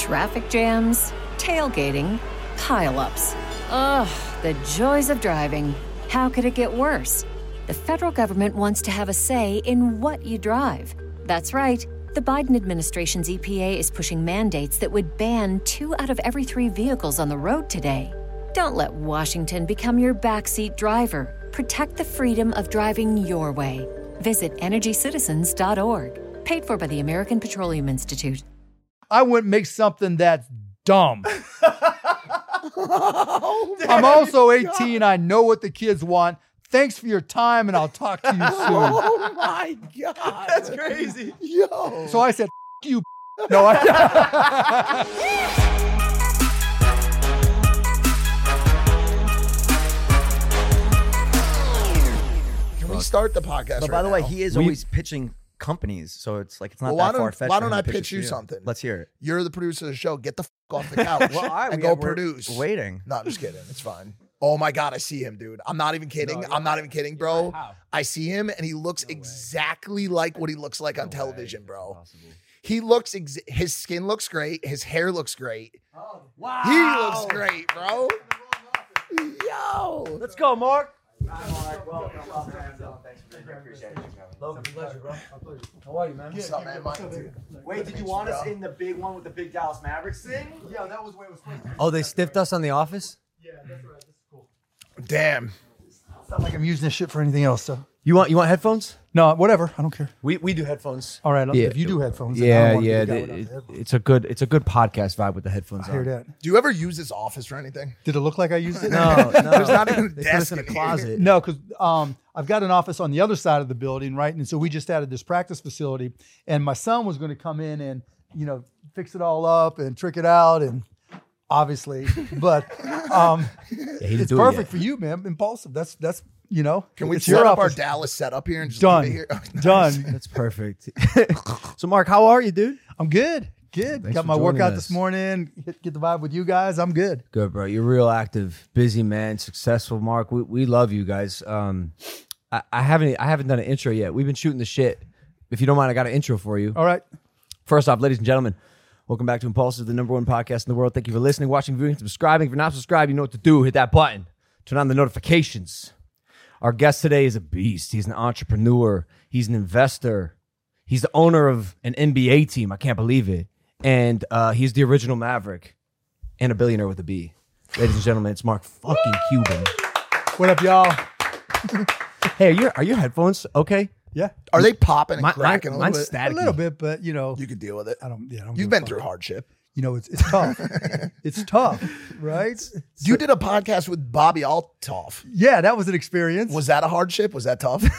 Traffic jams, tailgating, pile-ups. Ugh, the joys of driving. How could it get worse? The federal government wants to have a say in what you drive. That's right. The Biden administration's EPA is pushing mandates that would ban 2 out of every 3 vehicles on the road today. Don't let Washington become your backseat driver. Protect the freedom of driving your way. Visit EnergyCitizens.org. Paid for by the American Petroleum Institute. I wouldn't make something that's dumb. I'm also 18. I know what the kids want. Thanks for your time, and I'll talk to you soon. Oh, my God. That's crazy. Yo. So I said, F you. No, Can we start the podcast But by the way, he is always pitching companies, so it's like it's not that far-fetched. Why don't I pitch you something? Let's hear it. You're the producer of the show. Get the off the couch Well, all right, and we're produce. Waiting. No, just kidding. It's fine. Oh my God, I see him, dude. I'm not even kidding. I'm not even kidding, bro. I see him, and he looks exactly like what he looks like on television, bro. He looks, his skin looks great. His hair looks great. Oh, wow. He looks great, bro. Yo. Let's go, Mark. Hi, Mark. Welcome. Thanks for being here. Appreciate it. Logan, pleasure, bro. How are you, man? What's up, man? Wait, did you want us in the big one with the big Dallas Mavericks thing? Yeah, that was where it was supposed to be. Oh, they stiffed us on The Office? Yeah, that's right. This is cool. Damn. It's not like I'm using this shit for anything else, so. You want headphones? No, whatever. I don't care. We do headphones. All right. Yeah. If you do headphones, then I don't want to be the guy without the headphones. It's a good podcast vibe with the headphones I hear that. Do you ever use this office for anything? Did it look like I used it? No. There's not even a They put us desk in a in here. closet. No, because I've got an office on the other side of the building, right? And so we just added this practice facility, and my son was going to come in and, fix it all up and trick it out, and obviously, but it's perfect for you, man. Impulsive. That's Can we it's set your up our office. Dallas setup here and just Done. leave it here? Done. That's perfect. So, Mark, how are you, dude? I'm good. Good. Thanks Got for my joining workout us. this morning. Get the vibe with you guys. I'm good. Good, bro. You're real active, busy man, successful. Mark, we love you guys. I haven't done an intro yet. We've been shooting the shit. If you don't mind, I got an intro for you. All right. First off, ladies and gentlemen, welcome back to Impulsive, the #1 podcast in the world. Thank you for listening, watching, viewing, subscribing. If you're not subscribed, you know what to do. Hit that button. Turn on the notifications. Our guest today is a beast. He's an entrepreneur. He's an investor. He's the owner of an NBA team. I can't believe it. And he's the original Maverick and a billionaire with a B. Ladies and gentlemen, it's Mark fucking Cuban. What up, y'all? Hey, are your headphones okay? Yeah. Are they popping and cracking a Mine's little bit? A little bit, but You could deal with it. I don't You've give been a through fuck. hardship. It's tough. It's tough, right? You did a podcast with Bobby Altoff. Yeah, that was an experience. Was that a hardship? Was that tough?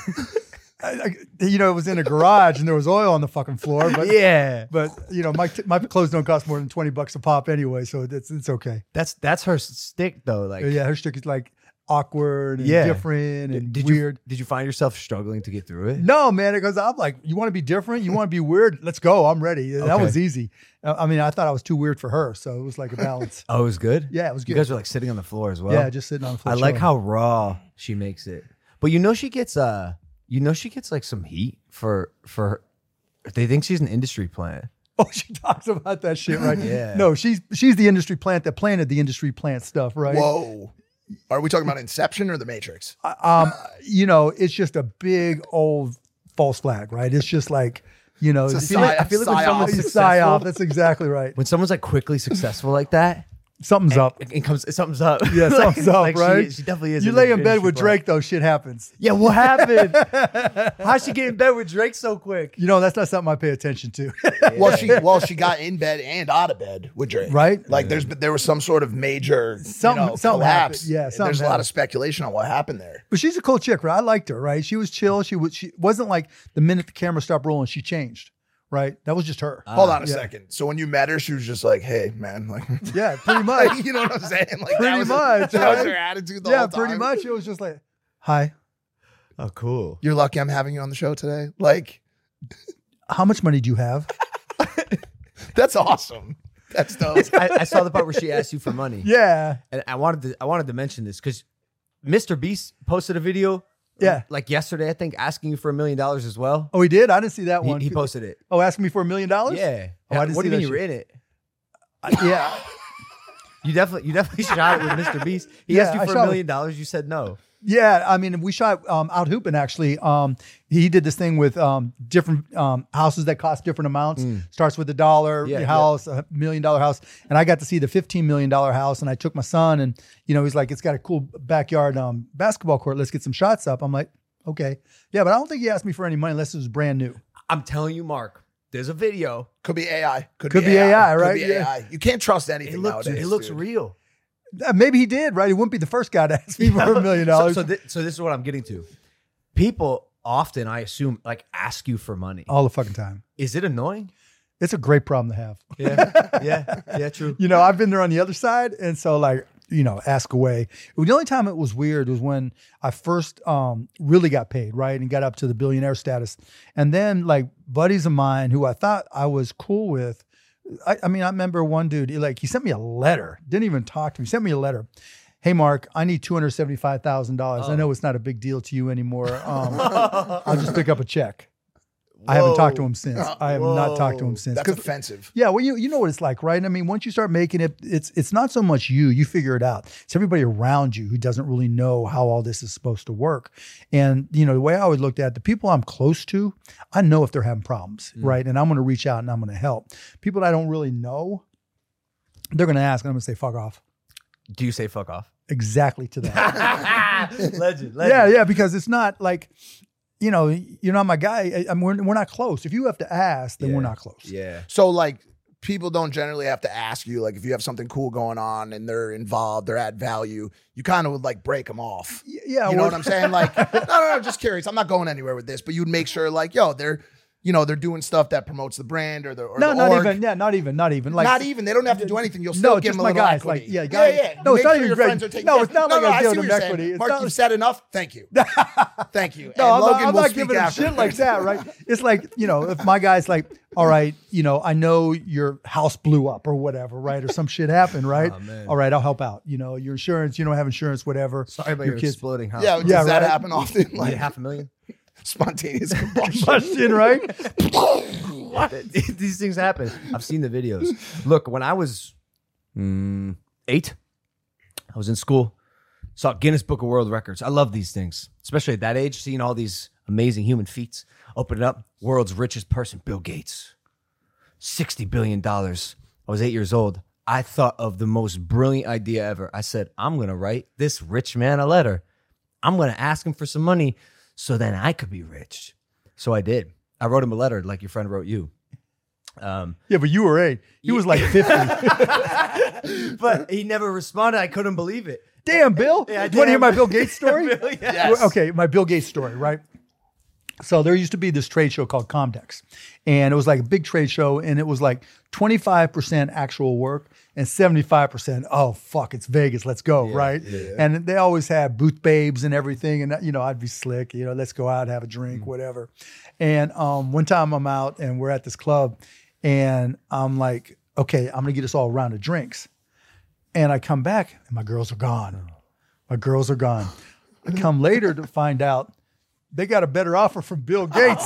It was in a garage and there was oil on the fucking floor. But Yeah. but my clothes don't cost more than $20 a pop anyway, so it's okay. That's her stick though. Like, Yeah, her stick is like awkward and Yeah. different and did weird. Did you find yourself struggling to get through it? No, man, because I'm like, you want to be different? You want to be weird? Let's go. I'm ready. That Okay. was easy. I thought I was too weird for her, so it was like a balance. Oh, it was good? Yeah, it was You good. guys were like sitting on the floor as well? Yeah, just sitting on the floor. I like chilling. how raw she makes it. But she gets like some heat for they think she's an industry plant. Oh, she talks about that shit, right? Yeah. No, she's the industry plant that planted the industry plant stuff, right? Whoa. Are we talking about Inception or The Matrix? It's just a big old false flag, right? It's just like, It's a I feel like when someone's it's successful, psyop. That's exactly right. when someone's like quickly successful like that, Something's up. something's up. Yeah, something's up, right? She definitely is. You an lay in bed industry with plant. Drake, though, shit happens. Yeah, what happened? How'd she get in bed with Drake so quick? That's not something I pay attention to. Well, she got in bed and out of bed with Drake. Right? Like there was some sort of major Something collapse. happened. Yeah, something There's a lot happened. of speculation on what happened there. But she's a cool chick, right? I liked her, right? She was chill. She wasn't like the minute the camera stopped rolling, she changed, right? That was just her. Hold on a yeah. second. So when you met her, she was just like, "Hey, man," like, Yeah, pretty much. you know what I'm saying? Like Pretty much, that was right? her attitude. The Yeah, whole time. pretty much. It was just like, hi, Oh, cool. You're lucky I'm having you on the show today. Like, how much money do you have? that's awesome. That's dope. I saw the part where she asked you for money. Yeah. And I wanted to mention this because Mr. Beast posted a video Yeah. like yesterday, I think, asking you for $1 million as well. Oh, he did? I didn't see that one. He posted it. Oh, asking me for $1 million? Yeah. Oh, I didn't What do see you mean that you were shit. in it? Yeah. You definitely shot it with Mr. Beast. He Yeah, asked you I for shot $1 million. You said no. Yeah, I mean, we shot out hooping actually. He did this thing with different houses that cost different amounts. Starts with $1 house, $1 million house, and I got to see the $15 million house. And I took my son, and he's like, "It's got a cool backyard basketball court. Let's get some shots up." I'm like, "Okay, yeah," but I don't think he asked me for any money unless it was brand new. I'm telling you, Mark, there's a video. Could be AI. Could be AI, right? Could be AI. You can't trust anything nowadays. It looks dude. real. Maybe he did, right? He wouldn't be the first guy to ask me for $1 million. So this is what I'm getting to. People often, I assume, like ask you for money. All the fucking time. Is it annoying? It's a great problem to have. Yeah, true. I've been there on the other side, and so ask away. The only time it was weird was when I first really got paid, right, and got up to the billionaire status, and then like buddies of mine who I thought I was cool with. I remember one dude, he sent me a letter, didn't even talk to me, sent me a letter. Hey, Mark, I need $275,000. I know it's not a big deal to you anymore. I'll just pick up a check. I haven't talked to him since. I have not talked to him since. That's offensive. Yeah, well, you know what it's like, right? I mean, once you start making it, it's not so much you figure it out. It's everybody around you who doesn't really know how all this is supposed to work. And, the way I always looked at it, the people I'm close to, I know if they're having problems, right? And I'm going to reach out and I'm going to help. People that I don't really know, they're going to ask and I'm going to say, fuck off. Do you say fuck off? Exactly to that. Legend. Yeah, because it's not like, you're not my guy. We're not close. If you have to ask, then we're not close. Yeah. So like people don't generally have to ask you, like if you have something cool going on and they're involved, they're at value, you kind of would like break them off. Yeah. You know what I'm saying? Like, no, just curious. I'm not going anywhere with this, but you'd make sure like, they're doing stuff that promotes the brand or the not org. even. Yeah, not even. Like, not even. They don't have to do anything. You'll still give just them a my little guys. equity. Like, yeah. No, it's make not sure even your great. friends are taking No, care. it's not like I I see give what them you're equity. saying. It's Mark, not- you said enough. Thank you. Thank you. No, And Logan I'm will not speak giving them after. shit like that, right? It's like, if my guy's like, all right, I know your house blew up or whatever, right? Or some shit happened, right? Oh, man. All right, I'll help out. Your insurance, you don't have insurance, whatever. Sorry about your your kids. exploding house. Yeah, does that right. happen often? Like Like $500,000. spontaneous combustion. Question, right? These things happen. I've seen the videos. Look, when I was 8, I was in school, saw Guinness Book of World Records. I love these things, especially at that age, seeing all these amazing human feats. Open it up, world's richest person, Bill Gates, $60 billion. I was 8 years old. I thought of the most brilliant idea ever. I said, I'm going to write this rich man a letter. I'm going to ask him for some money so then I could be rich. So I did. I wrote him a letter like your friend wrote you. Yeah, but you were 8. He was like 50. But he never responded. I couldn't believe it. Damn, Bill. Yeah, Do you want to hear my Bill Gates story? Bill, yes. Yes. Okay, my Bill Gates story, right? So there used to be this trade show called Comdex, and it was like a big trade show, and it was like 25% actual work and 75%, oh, fuck, it's Vegas, let's go, right? Yeah. And they always had booth babes and everything, and, I'd be slick, let's go out, have a drink, whatever. And one time I'm out, and we're at this club, and I'm like, okay, I'm going to get us all a round of drinks. And I come back, and my girls are gone. My girls are gone. I come later to find out they got a better offer from Bill Gates.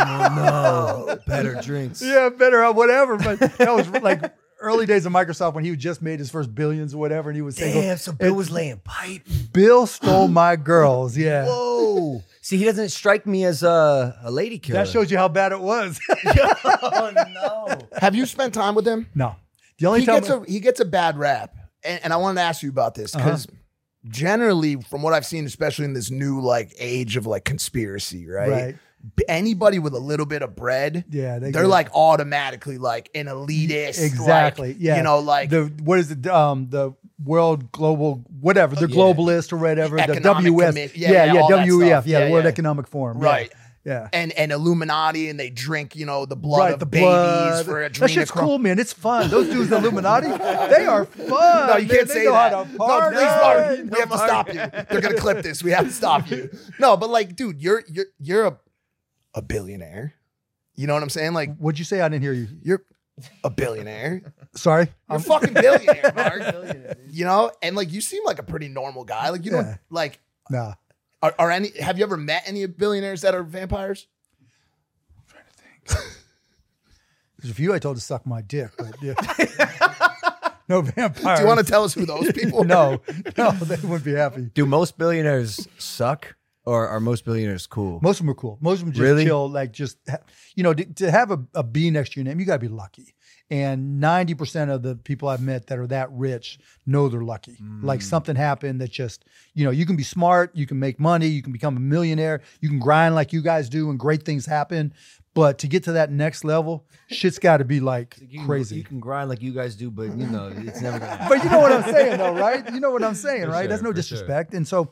Oh, no. Better drinks. Yeah, better, whatever. But that was like early days of Microsoft when he just made his first billions or whatever. And he was saying, Damn, so Bill was laying pipe. Bill stole my girls. Yeah. Whoa. See, he doesn't strike me as a lady killer. That shows you how bad it was. Oh, no. Have you spent time with him? No. The only time He gets a bad rap. And I wanted to ask you about this because generally, from what I've seen, especially in this new like age of like conspiracy, right? Anybody with a little bit of bread, they're like automatically like an elitist. Exactly. Like, yeah. Like what is it? The World Global, whatever, the globalist or whatever, the WS. WEF. The World Economic Forum. Right. Yeah. And Illuminati, and they drink, the blood of the babies blood. for a That shit's cool, man. It's fun. Those dudes, Illuminati, they are fun. No, you can't They say know that. how to No, party. please, Mark. We have to stop you. They're gonna clip this. We have to stop you. No, but like, dude, you're a billionaire. You know what I'm saying? Like, What'd you say? I didn't hear you. you're a billionaire. Sorry. You're a fucking billionaire, Mark. And like, you seem like a pretty normal guy. Like, you don't like. Nah. Have you ever met any billionaires that are vampires? There's a few I told to suck my dick, but yeah. No vampires. Do you want to tell us who those people are? No, they wouldn't be happy. Do most billionaires suck, or are most billionaires cool? Most of them are cool. Most of them just Really? chill, like to have a B next to your name, you got to be lucky. And 90% of the people I've met that are that rich know they're lucky. Like something happened that just, you can be smart, you can make money, you can become a millionaire, you can grind like you guys do and great things happen. But to get to that next level, shit's got to be like crazy. You can grind like you guys do, but it's never gonna happen. But you know what I'm saying though, right? You know what I'm saying, right? sure, That's no for disrespect. And so,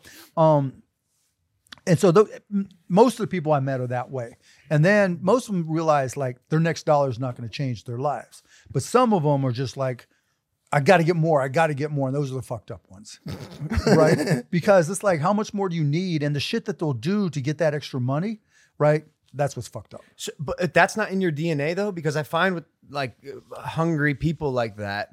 most of the people I met are that way. And then most of them realize like their next dollar is not going to change their lives. But some of them are just like, I got to get more. I got to get more. And those are the fucked up ones, right? Because it's like, how much more do you need? And the shit that they'll do to get that extra money, right? That's what's fucked up. So, but that's not in your DNA though, because I find with like hungry people like that,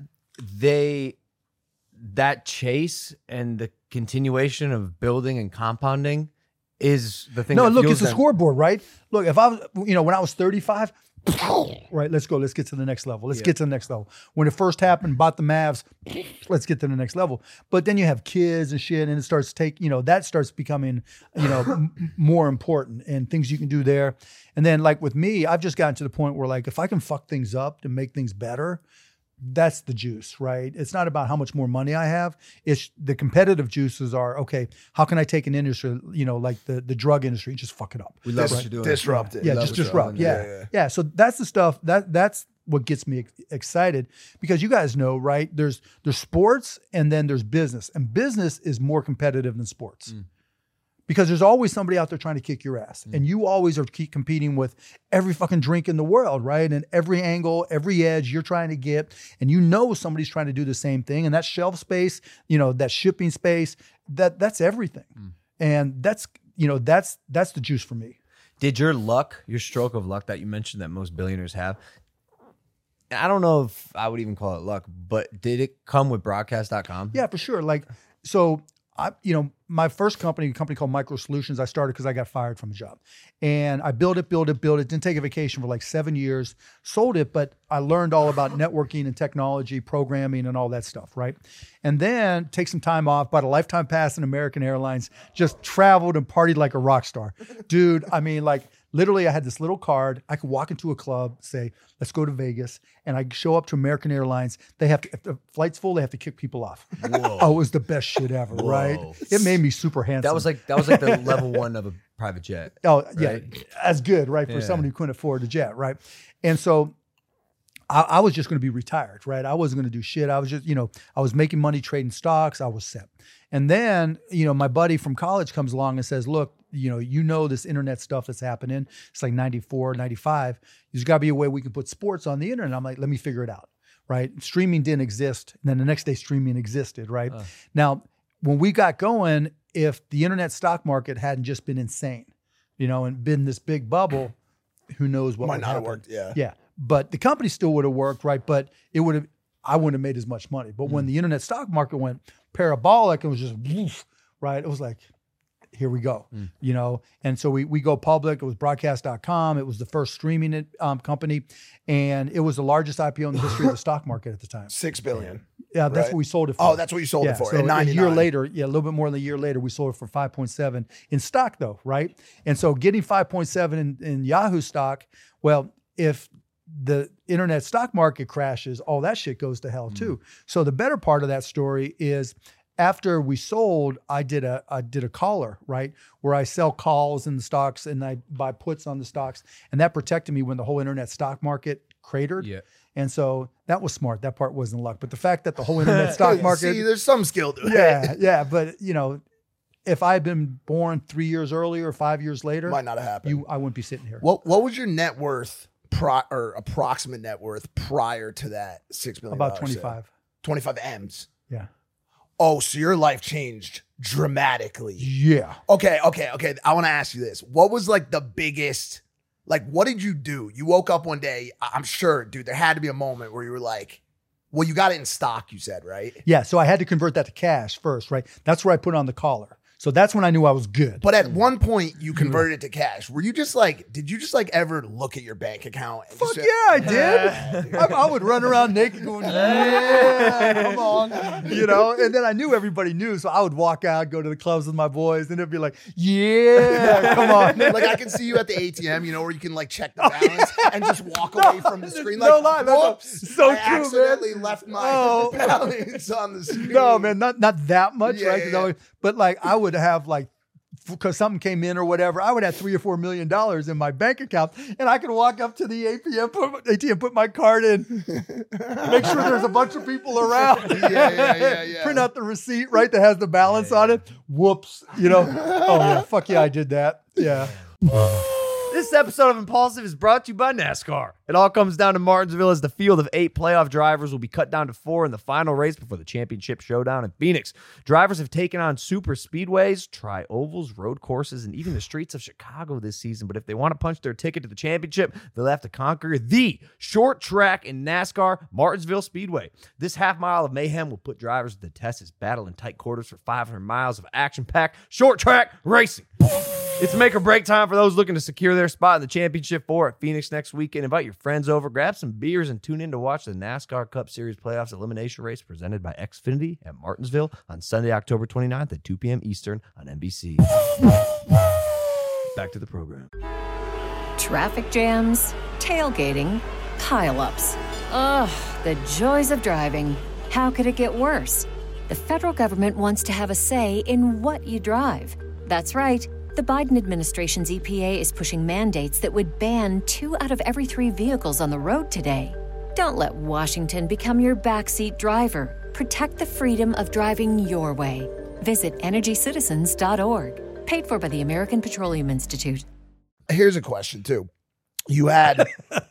that chase and the continuation of building and compounding is the thing. No, that look, fuels it's a them. scoreboard, right? Look, if I was, when I was 35, right, let's go. Let's get to the next level. Let's get to the next level. When it first happened, bought the Mavs, let's get to the next level. But then you have kids and shit, and it starts that starts becoming, more important and things you can do there. And then like with me, I've just gotten to the point where like, if I can fuck things up to make things better, that's the juice, right? It's not about how much more money I have. It's the competitive juices are, okay, how can I take an industry, like the drug industry and just fuck it up? We love what you're doing. Disrupt it. Yeah, Love just what you're disrupt. doing. Yeah. So that's the stuff that's what gets me excited, because you guys know, right? There's sports and then there's business, and business is more competitive than sports. Because there's always somebody out there trying to kick your ass. And you always are keep competing with every fucking drink in the world, right? And every angle, every edge you're trying to get. And somebody's trying to do the same thing. And that shelf space, that shipping space, that's everything. And that's the juice for me. Did your stroke of luck that you mentioned that most billionaires have, I don't know if I would even call it luck, but did it come with broadcast.com? Yeah, for sure. Like, so my first company, a company called Micro Solutions, I started because I got fired from a job. And I built it, didn't take a vacation for like 7 years, sold it, but I learned all about networking and technology, programming and all that stuff, right? And then take some time off, bought a lifetime pass in American Airlines, just traveled and partied like a rock star. Dude, I mean, like, literally, I had this little card. I could walk into a club, say, let's go to Vegas. And I show up to American Airlines. They have to, if the flight's full, they have to kick people off. Whoa. Oh, it was the best shit ever, right? It made me super handsome. That was like the level one of a private jet. Oh, yeah. right? That's good, right? For someone who couldn't afford a jet, right? And so I was just going to be retired, right? I wasn't going to do shit. I was just, I was making money trading stocks. I was set. And then, my buddy from college comes along and says, look, this internet stuff that's happening. It's like 94, 95. There's got to be a way we can put sports on the internet. I'm like, let me figure it out, right? Streaming didn't exist. And then the next day streaming existed, right? Now, when we got going, if the internet stock market hadn't just been insane, and been this big bubble, who knows what Might would not have happen. worked, yeah. Yeah. But the company still would have worked, right? But I wouldn't have made as much money. But when the internet stock market went parabolic, it was just, woof, right? It was like, here we go, And so we go public. It was broadcast.com. It was the first streaming company. And it was the largest IPO in the history of the stock market at the time. $6 billion. Yeah, that's Right. what we sold it for. Oh, that's what you sold it for. So in a 99. year later, a little bit more than a year later, we sold it for 5.7 in stock though, right? And so getting 5.7 in Yahoo stock, well, if the internet stock market crashes, all that shit goes to hell too. So the better part of that story is after we sold, I did a collar, right? Where I sell calls in the stocks and I buy puts on the stocks. And that protected me when the whole internet stock market cratered. Yeah. And so that was smart. That part wasn't luck. But the fact that the whole internet stock market. See, there's some skill to it. Yeah. But, if I had been born 3 years earlier or 5 years later, Might not have happened. I wouldn't be sitting here. What was your net worth or approximate net worth prior to that $6 billion? About 25. 25 M's. Yeah. Oh, so your life changed dramatically. Yeah. Okay. I want to ask you this. What was like the biggest, like, what did you do? You woke up one day, I'm sure, dude, there had to be a moment where you were like, well, you got it in stock, you said, right? Yeah. So I had to convert that to cash first, right? That's where I put on the collar. So that's when I knew I was good. But at one point, you converted it to cash. Were you just like, did you just like ever look at your bank account? And Fuck just, yeah, I did. I would run around naked going, yeah, come on. You know, and then I knew everybody knew. So I would walk out, go to the clubs with my boys, and it'd be like, yeah, come on. Like I can see you at the ATM, you know, where you can like check the balance and just walk away from the screen. Like, no lie, whoops, so I true, man. accidentally left my balance on the screen. No, man, not that much, Yeah, right? 'Cause yeah. I always- but like I would have like, because something came in or whatever, I would have $3 or $4 million in my bank account, and I could walk up to the ATM, put my card in, make sure there's a bunch of people around, Yeah. print out the receipt, right, that has the balance on it. Whoops, you know. Oh yeah, fuck yeah, I did that. Yeah. This episode of Impulsive is brought to you by NASCAR. It all comes down to Martinsville as the field of 8 playoff drivers will be cut down to 4 in the final race before the championship showdown in Phoenix. Drivers have taken on super speedways, tri-ovals, road courses, and even the streets of Chicago this season. But if they want to punch their ticket to the championship, they'll have to conquer the short track in NASCAR, Martinsville Speedway. This half mile of mayhem will put drivers to the test as battle in tight quarters for 500 miles of action-packed short track racing. It's make or break time for those looking to secure their spot in the championship 4 at Phoenix next weekend. Invite your friends over, grab some beers, and tune in to watch the NASCAR Cup Series Playoffs Elimination Race presented by Xfinity at Martinsville on Sunday, October 29th at 2 p.m. Eastern on NBC. Back to the program. Traffic jams, tailgating, pileups. Ugh, the joys of driving. How could it get worse? The federal government wants to have a say in what you drive. That's right. The Biden administration's EPA is pushing mandates that would ban 2 out of every 3 vehicles on the road today. Don't let Washington become your backseat driver. Protect the freedom of driving your way. Visit EnergyCitizens.org. Paid for by the American Petroleum Institute. Here's a question too. You had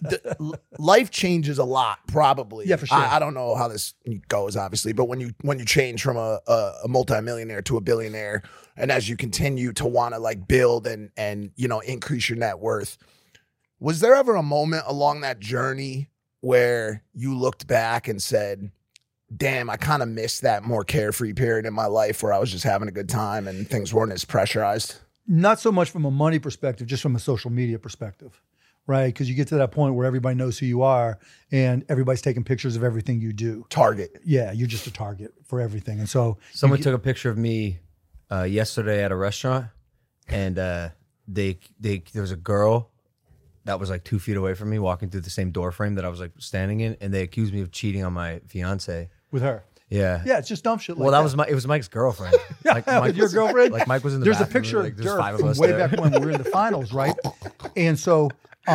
life changes a lot, probably. Yeah, for sure. I don't know how this goes, obviously, but when you change from a multimillionaire to a billionaire, and as you continue to want to like build and you know increase your net worth, was there ever a moment along that journey where you looked back and said, "Damn, I kind of missed that more carefree period in my life where I was just having a good time and things weren't as pressurized"? Not so much from a money perspective, just from a social media perspective. Right, because you get to that point where everybody knows who you are and everybody's taking pictures of everything you do. Target. Yeah, you're just a target for everything. And so Someone took a picture of me yesterday at a restaurant, and there was a girl that was like 2 feet away from me walking through the same door frame that I was like standing in, and they accused me of cheating on my fiance. with her. Yeah. Yeah, it's just dumb shit like Well, that. it was Mike's girlfriend. Like With your girlfriend? Like Mike was in the There's a bathroom, picture like, of there's 5 Dirk of us way there. back when we were in the finals, right? And so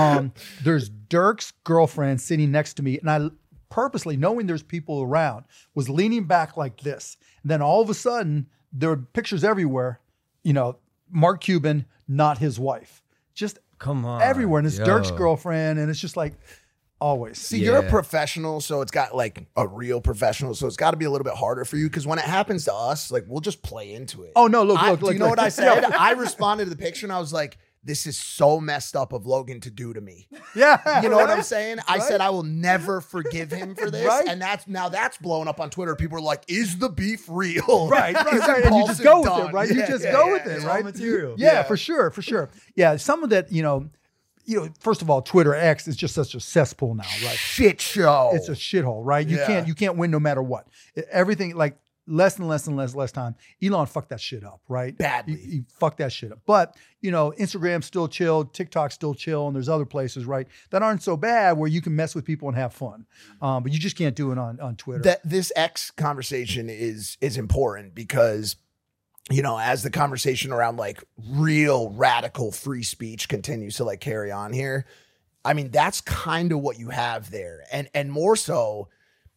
there's Dirk's girlfriend sitting next to me, and I purposely, knowing there's people around, was leaning back like this. And then all of a sudden, there were pictures everywhere, you know, Mark Cuban, not his wife. Just Come on. everywhere. And it's yo. Dirk's girlfriend, and it's just like, always. See, you're a Yeah. professional, so it's got like a real professional, so it's got to be a little bit harder for you because when it happens to us, like we'll just play into it. Oh, no, look. Do you know what I said? I responded to the picture and I was like, this is so messed up of Logan to do to me. Yeah. You know what I'm right? saying? I said I will never forgive him for this. Right. And that's blowing up on Twitter. People are like, is the beef real? Right. Is And you just Impulsive go with done? it, right? Yeah, You just yeah, go yeah, with it, it's right? all material. Yeah, Yeah. for sure. Yeah, some of that, you know, first of all, Twitter X is just such a cesspool now, right? Shit show. It's a shithole, right? Yeah. You can't win no matter what. Everything, like, less and less time. Elon fucked that shit up, right? Badly. He fucked that shit up. But, you know, Instagram's still chill, TikTok's still chill, and there's other places, right, that aren't so bad where you can mess with people and have fun. But you just can't do it on Twitter. This X conversation is important because, you know, as the conversation around like real radical free speech continues to like carry on here, I mean, that's kind of what you have there. And more so,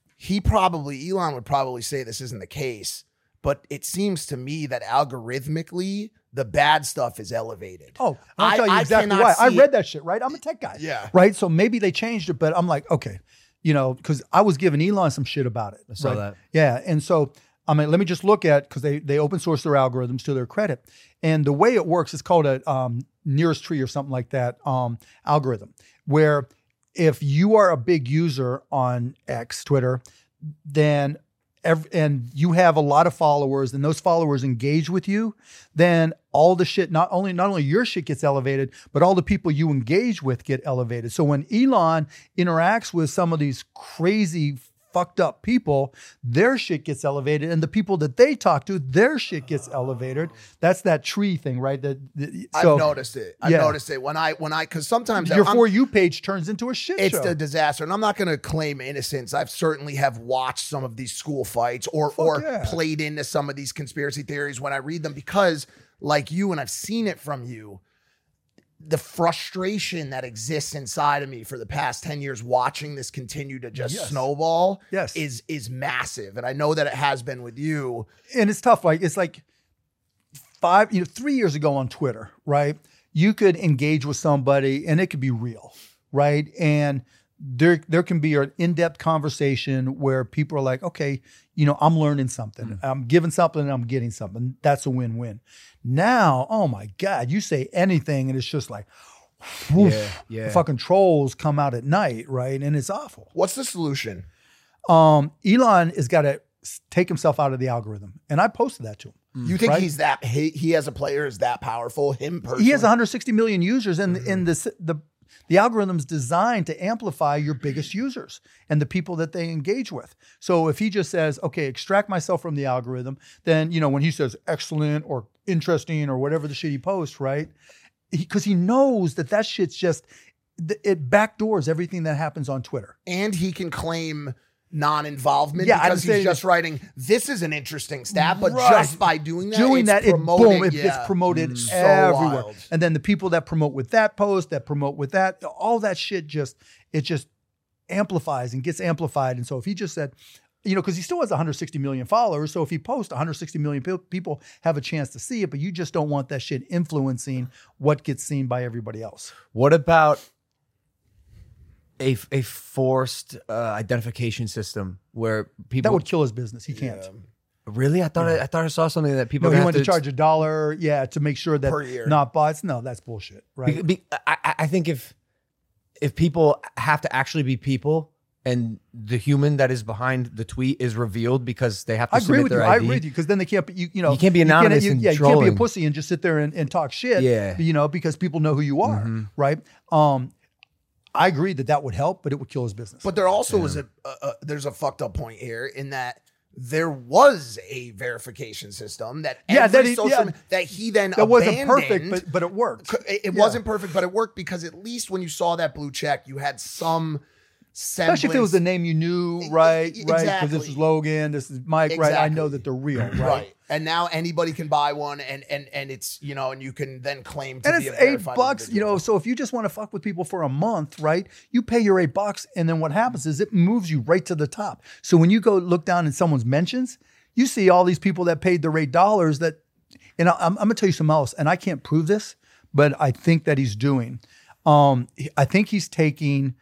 Elon would probably say this isn't the case, but it seems to me that algorithmically the bad stuff is elevated. Oh, I'll tell you exactly cannot why. I see read that shit, right? I'm a tech guy. Yeah. Right? So maybe they changed it, but I'm like, okay, you know, because I was giving Elon some shit about it. I saw that. Yeah. And so, I mean, let me just look at, because they open source their algorithms to their credit. And the way it works, it's called a nearest tree or something like that algorithm, where if you are a big user on X, Twitter, then and you have a lot of followers and those followers engage with you, then all the shit, not only your shit gets elevated, but all the people you engage with get elevated. So when Elon interacts with some of these crazy fucked up people, their shit gets elevated, and the people that they talk to, their shit gets elevated. That's that tree thing, right? I've noticed it. I've noticed it when I because sometimes your For You page turns into a shit show. It's a disaster, and I'm not going to claim innocence. I've certainly have watched some of these school fights or played into some of these conspiracy theories when I read them because, like you, and I've seen it from you. The frustration that exists inside of me for the past 10 years watching this continue to just snowball is massive. And I know that it has been with you. And it's tough. Like it's like 3 years ago on Twitter, right? You could engage with somebody and it could be real, right? And there can be an in-depth conversation where people are like, okay, I'm learning something. I'm giving something and I'm getting something. That's a win-win. Now, oh my God, you say anything and it's just like, the fucking trolls come out at night, right? And it's awful. What's the solution? Elon has got to take himself out of the algorithm. And I posted that to him. You think he's that, he as a player is that powerful, him personally? He has 160 million users and the algorithm's designed to amplify your biggest users and the people that they engage with. So if he just says, okay, extract myself from the algorithm, then, when he says excellent or interesting or whatever the shit he posts, right? Because he knows that shit's just, it backdoors everything that happens on Twitter. And he can claim non-involvement because he's just writing, this is an interesting stat, but just by doing that, it gets promoted everywhere. Wild. And then the people that promote with that post, that promote with that, all that shit just amplifies and gets amplified. And so if he just said, because he still has 160 million followers. So if he posts, 160 million people have a chance to see it, but you just don't want that shit influencing what gets seen by everybody else. What about a forced identification system where people that would kill his business? He can't. Really? I thought I saw something that people. No, he wanted to charge $1, to make sure that per year. Not bots. No, that's bullshit. Right? I think if people have to actually be people, and the human that is behind the tweet is revealed because they have to submit their ID. I agree with you because then they can't be. You can't be anonymous you can't be a pussy and just sit there and talk shit. Yeah. Because people know who you are. Right. I agree that would help, but it would kill his business. But there also is there's a fucked up point here in that there was a verification system that that he then that wasn't perfect, but it worked. It wasn't perfect, but it worked because at least when you saw that blue check, you had some semblance. Especially if it was the name you knew, right? Because this is Logan, this is Mike, right? I know that they're real, right? And now anybody can buy one, and it's and you can then claim to and be it's a verified $8, individual. So if you just want to fuck with people for a month, right? You pay your $8, and then what happens is it moves you right to the top. So when you go look down in someone's mentions, you see all these people that paid their $8 that, and I'm gonna tell you something else, and I can't prove this, but I think that he's doing. I think he's taking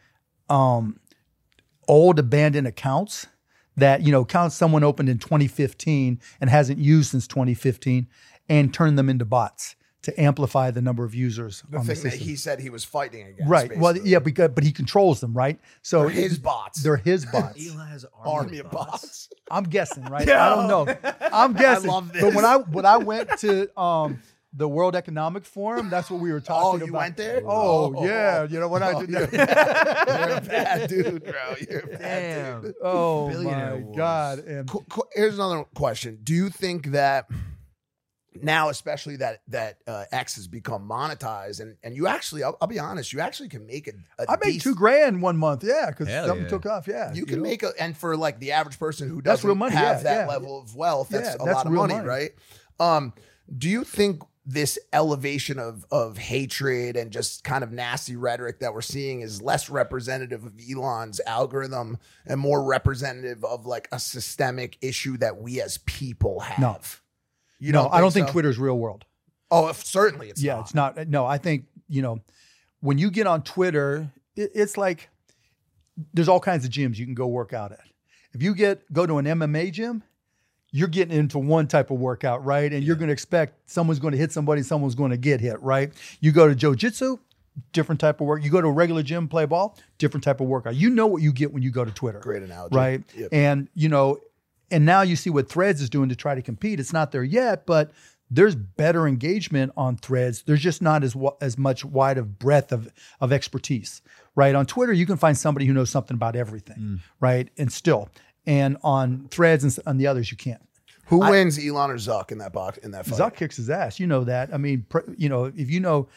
old abandoned accounts that, accounts someone opened in 2015 and hasn't used since 2015 and turn them into bots to amplify the number of users on the system. That he said he was fighting against. Right. Basically. Well, but he controls them, right? So they're his bots. They're his bots. Elon has an army of bots. I'm guessing, right? I don't know. I'm guessing. I love this. But when I went to the World Economic Forum, that's what we were talking about. Oh, you went there? Oh, yeah. When I did that. You're a bad dude, bro. You're a bad dude. Oh, my God. And here's another question. Do you think that now, especially that X has become monetized, and you actually, I'll be honest, you actually can make I made $2,000 1 month, because something took off, You can make and for like the average person who doesn't have that level of wealth, that's a lot of money, right? Do you think this elevation of hatred and just kind of nasty rhetoric that we're seeing is less representative of Elon's algorithm and more representative of like a systemic issue that we as people have? No. I don't think Twitter's real world. Oh, certainly it's not. It's not. No, I think, when you get on Twitter, it's like there's all kinds of gyms you can go work out at. If you go to an MMA gym, you're getting into one type of workout, right? And you're going to expect someone's going to hit somebody, someone's going to get hit, right? You go to jiu-jitsu, different type of work. You go to a regular gym, play ball, different type of workout. You know what you get when you go to Twitter. Great analogy. Right? Yep. And, And now you see what Threads is doing to try to compete. It's not there yet, but there's better engagement on Threads. There's just not as much wide of breadth of expertise, right? On Twitter, you can find somebody who knows something about everything, right? And on Threads and on the others, you can't. Who wins, Elon or Zuck in that fight? Zuck kicks his ass. You know that. I mean, if you know,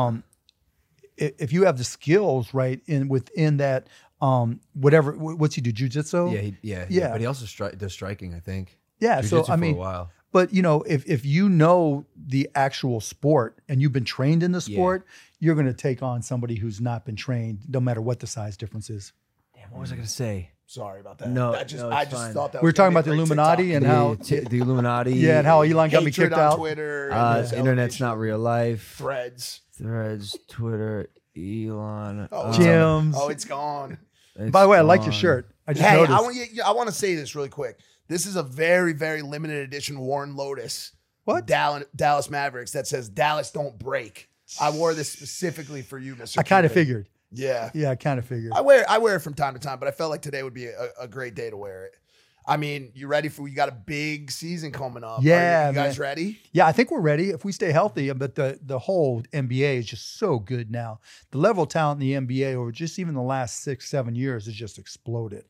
if you have the skills, right, within that, whatever, what's he do? Jiu-jitsu? Yeah. But he also does striking, I think. Yeah. Jiu-jitsu So I mean, for a while. But if you know the actual sport and you've been trained in the sport, you're going to take on somebody who's not been trained, no matter what the size difference is. Damn, what was I going to say? Sorry about that. No, I just fine. thought that We were talking about the Illuminati and how the Illuminati. Yeah, and how Elon got me Hatred kicked on out. Twitter. and his Internet's elevation. not real life. Threads. Twitter, Elon. Gyms. Oh, it's gone. By the way, I like your shirt. I just Hey, noticed. I want to say this really quick. This is a very, very limited edition Warren Lotus. What? Dallas Mavericks that says Dallas don't break. I wore this specifically for you, Mr. I kind of Cupid. figured. Yeah. Yeah, I kind of figured. I wear it from time to time, but I felt like today would be a great day to wear it. I mean, you got a big season coming up. Yeah, you guys man. ready? Yeah, I think we're ready if we stay healthy. But the whole NBA is just so good now. The level of talent in the NBA over just even the last 6-7 years has just exploded.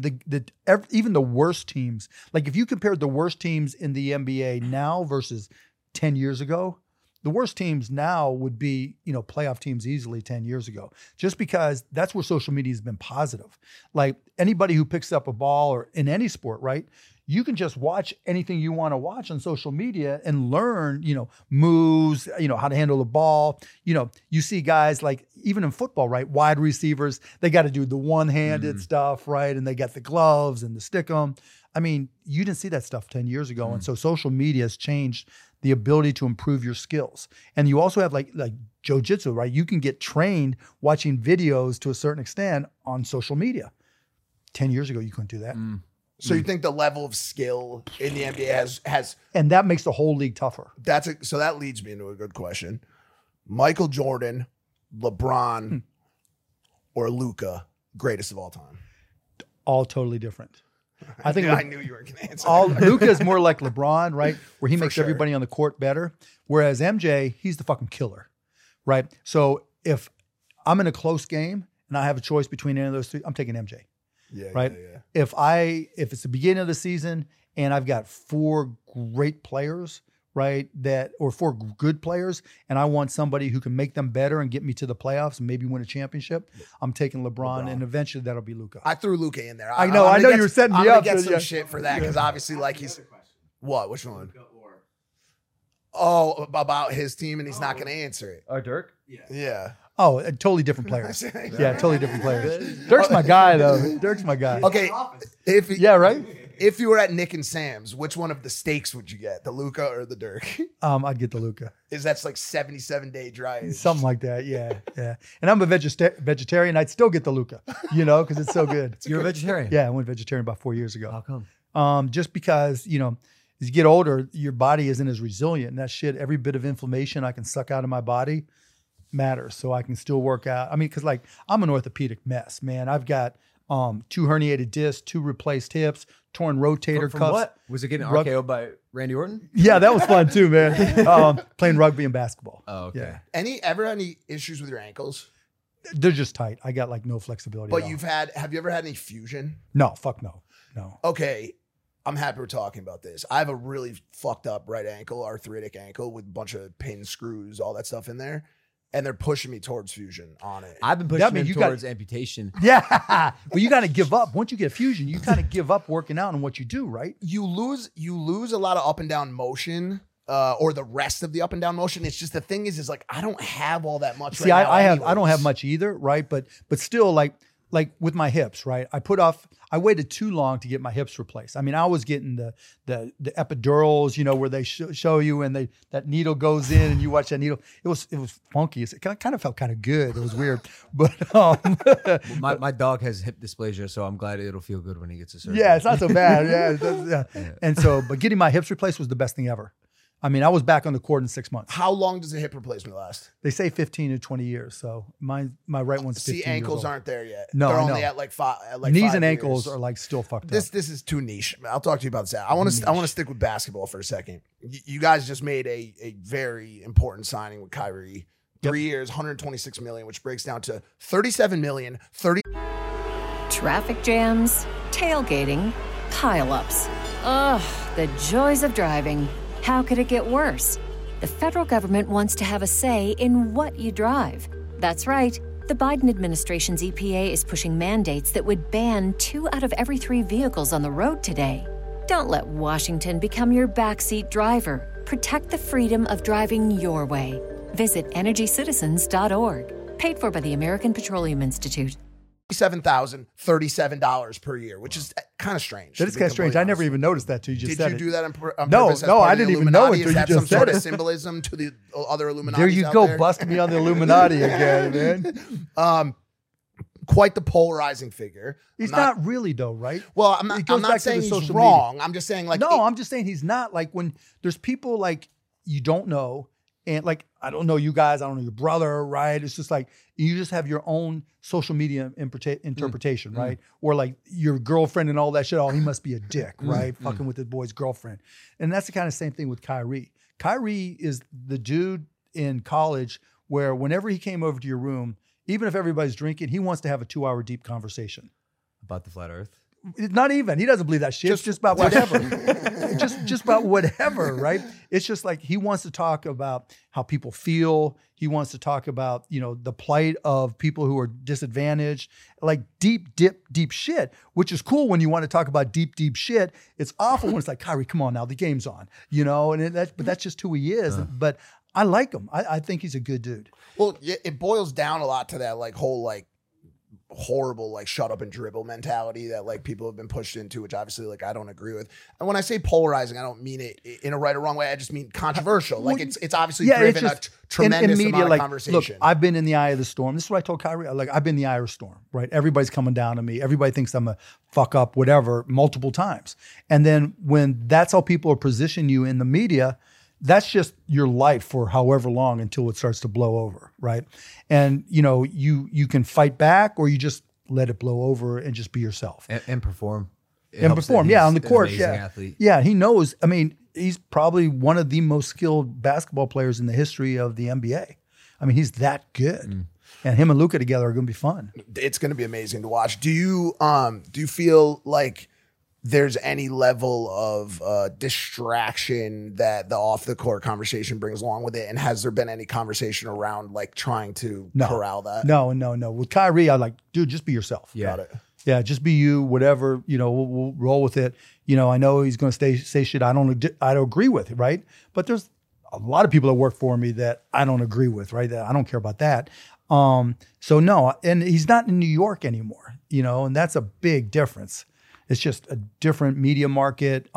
Even the worst teams, like if you compared the worst teams in the NBA now versus 10 years ago, the worst teams now would be, playoff teams easily 10 years ago, just because that's where social media has been positive. Like anybody who picks up a ball or in any sport, right? You can just watch anything you want to watch on social media and learn, moves, how to handle the ball. You see guys like even in football, right? Wide receivers, they got to do the one-handed stuff, right? And they got the gloves and the stick 'em. I mean, you didn't see that stuff 10 years ago. And so social media has changed the ability to improve your skills. And you also have like jiu-jitsu, right? You can get trained watching videos to a certain extent on social media. 10 years ago, you couldn't do that. So you think the level of skill in the NBA has And that makes the whole league tougher. so that leads me into a good question. Michael Jordan, LeBron, or Luka, greatest of all time? All totally different. I think I knew you were going to answer. Luka is more like LeBron, right? Where he makes sure. everybody on the court better. Whereas MJ, he's the fucking killer, right? So if I'm in a close game and I have a choice between any of those three, I'm taking MJ. Yeah, right? yeah. If it's the beginning of the season and I've got 4 great players, right, or 4 good players, and I want somebody who can make them better and get me to the playoffs and maybe win a championship, I'm taking LeBron. And eventually that'll be Luka. I threw Luka in there. I know you were setting me up. I'm gonna get some shit for that because obviously, like he's what? Which one? Oh, about his team, and he's not going to answer it. Dirk? Yeah. Oh, totally different players. Yeah, totally different players. Dirk's my guy, though. Dirk's my guy. Okay. Yeah, right? If you were at Nick and Sam's, which one of the steaks would you get? The Luka or the Dirk? I'd get the Luka. That's like 77-day dry. Something like that, yeah. And I'm a vegetarian. I'd still get the Luka, because it's so good. You're a vegetarian? Yeah, I went vegetarian about 4 years ago. How come? Just because, as you get older, your body isn't as resilient. And that shit, every bit of inflammation I can suck out of my body matters. So I can still work out. I mean, because I'm an orthopedic mess, man. I've got 2 herniated discs, 2 replaced hips, torn rotator From cuffs. what? Was it getting RKO'd by Randy Orton? Yeah, that was fun too, man. Playing rugby and basketball. Oh, okay. Yeah. Ever had any issues with your ankles? They're just tight. I got no flexibility. But at all. have you ever had any fusion? No, fuck no. Okay. I'm happy we're talking about this. I have a really fucked up right ankle, arthritic ankle with a bunch of pin screws, all that stuff in there. And they're pushing me towards fusion on it. I've been pushing him towards amputation. Yeah. Well, you got to give up. Once you get fusion, you kind of give up working out on what you do, right? You lose a lot of up and down motion, or the rest of the up and down motion. It's just the thing is like I don't have all that much. See, right now I don't anyways. have much either, right? But still, like with my hips, right? I waited too long to get my hips replaced. I mean, I was getting the epidurals, where they show you and that needle goes in and you watch that needle. It was funky. It kind of felt kind of good. It was weird, but My dog has hip dysplasia, so I'm glad it'll feel good when he gets a surgery. yeah, it's not so bad. Yeah. And so, but getting my hips replaced was the best thing ever. I mean, I was back on the court in 6 months. How long does a hip replacement last? They say 15 to 20 years. So my right one's 15 See, ankles years old. aren't there yet. No, they're I only know. at like five. Knees 5 and years. ankles are like still fucked up. This is too niche. I'll talk to you about this. I want to stick with basketball for a second. You guys just made a very important signing with Kyrie. 3 years, 126 million, which breaks down to 37 million. Traffic jams, tailgating, pileups. Ugh, the joys of driving. How could it get worse? The federal government wants to have a say in what you drive. That's right. The Biden administration's EPA is pushing mandates that would ban 2 out of every 3 vehicles on the road today. Don't let Washington become your backseat driver. Protect the freedom of driving your way. Visit EnergyCitizens.org. Paid for by the American Petroleum Institute. $37,037 per year, which is kind of strange. That is kind of strange. I never even noticed that till you just said Did it. you do that on purpose? No, as no, part I of the didn't even know Illuminati? until Is you that just some said sort it. of symbolism to the other Illuminati? There you go, busting me on the Illuminati again, man. Quite the polarizing figure. He's not really though, right? Well, I'm It goes not back to saying the he's social wrong. media. I'm just saying like No, I'm just saying he's not. Like when there's people like you don't know, and like I don't know you guys, I don't know your brother, right? It's just like you just have your own social media interpretation, right? Or like your girlfriend and all that shit. Oh, he must be a dick, right? Fucking with his boy's girlfriend, and that's the kind of same thing with Kyrie. Kyrie is the dude in college where whenever he came over to your room, even if everybody's drinking, he wants to have a 2-hour deep conversation. About the flat earth. Not even. He doesn't believe that shit. It's just about whatever. just about whatever, right? It's just like he wants to talk about how people feel. He wants to talk about, the plight of people who are disadvantaged, like deep shit, which is cool when you want to talk about deep shit. It's awful when it's like, Kyrie, come on now, the game's on, but that's just who he is. But I like him. I think he's a good dude. Well, it boils down a lot to that like whole like horrible like shut up and dribble mentality that like people have been pushed into, which obviously like I don't agree with. And when I say polarizing, I don't mean it in a right or wrong way. I just mean controversial. Like it's obviously driven a tremendous amount of conversation. Look, I've been in the eye of the storm. This is what I told Kyrie. Like I've been in the eye of the storm, right? Everybody's coming down to me. Everybody thinks I'm a fuck up, whatever, multiple times. And then when that's how people are positioning you in the media, that's just your life for however long until it starts to blow over, right? And you can fight back or you just let it blow over and just be yourself And perform. and perform. Yeah, on the court. Amazing Yeah, athlete. yeah. He knows. I mean, he's probably one of the most skilled basketball players in the history of the NBA. I mean, he's that good. And him and Luka together are going to be fun. It's going to be amazing to watch. Do you feel like there's any level of distraction that the off the court conversation brings along with it? And has there been any conversation around like trying to corral that? No. With Kyrie, I'm like, dude, just be yourself. Yeah. Got it. Yeah, just be you, whatever, we'll roll with it. I know he's going to say shit I don't agree with, right? But there's a lot of people that work for me that I don't agree with, right? That I don't care about that. So no, and he's not in New York anymore, and that's a big difference. It's just a different media market.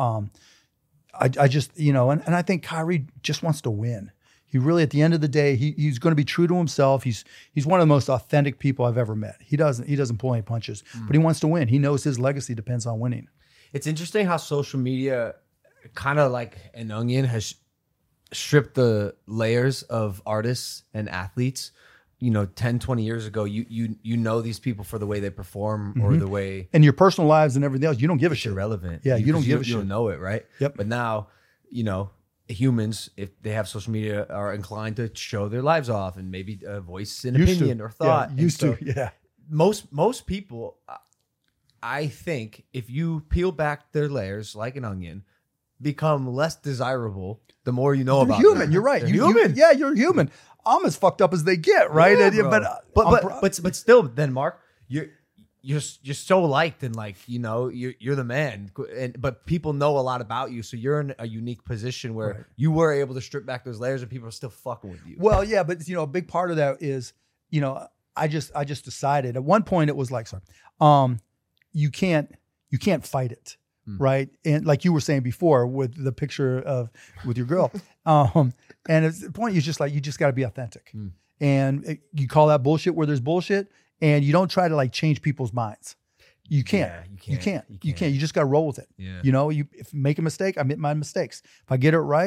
I just, and I think Kyrie just wants to win. He really, at the end of the day, he's going to be true to himself. He's one of the most authentic people I've ever met. He doesn't pull any punches, but he wants to win. He knows his legacy depends on winning. It's interesting how social media, kind of like an onion, has stripped the layers of artists and athletes. 10, 20 years ago, you know these people for the way they perform or the way And your personal lives and everything else, you don't give a shit. irrelevant. Yeah, you don't give a You don't shit. know it, right? Yep. But now, humans, if they have social media, are inclined to show their lives off and maybe voice an Used to. opinion or thought. Yeah, And used so to, yeah. Most people, I think, if you peel back their layers like an onion, become less desirable the more you know They're about human. them. You're right. They're You- human. yeah, you're human. I'm as fucked up as they get, right? Yeah, And- bro. But still, then Mark, you're so liked and like you're the man, but people know a lot about you, so you're in a unique position where you were able to strip back those layers and people are still fucking with you. Well, yeah, but a big part of that is, I just decided at one point it was like, you can't fight it, right? And like you were saying before with the picture with your girl, and at the point you just got to be authentic, and you call that bullshit where there's bullshit, and you don't try to like change people's minds. You can't. Yeah, You can't. You just got to roll with it. Yeah. If you make a mistake, I admit my mistakes. If I get it right,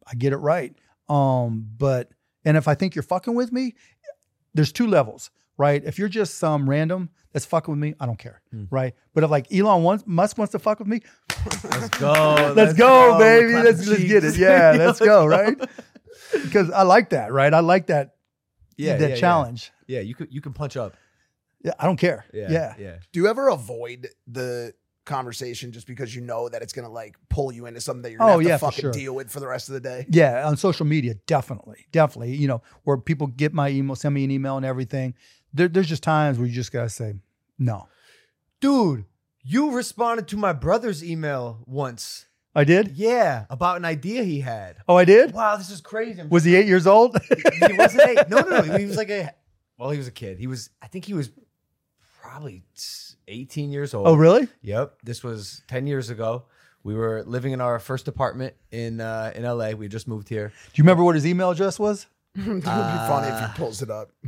I get it right. And if I think you're fucking with me, there's two levels, right? If you're just some random that's fucking with me, I don't care, right? But if like Elon Musk wants to fuck with me, Let's go. let's go, baby. Clap Let's the get it. cheeks. Yeah, let's go, right? Because I like that, right? I like that challenge. Yeah, you can punch up. Yeah, I don't care. Yeah. Do you ever avoid the conversation just because you know that it's gonna like pull you into something that you're gonna have to for fucking sure. deal with for the rest of the day? Yeah, on social media, definitely. You know, where people get my email, send me an email and everything. There's just times where you just gotta say no. Dude, you responded to my brother's email once. I did? Yeah, about an idea he had. Oh, I did? Wow, this is crazy. Was he 8 years old? He wasn't 8. No. He was like he was a kid. I think he was probably 18 years old. Oh, really? Yep. This was 10 years ago. We were living in our first apartment in LA. We had just moved here. Do you remember what his email address was? It would be funny if he pulls it up.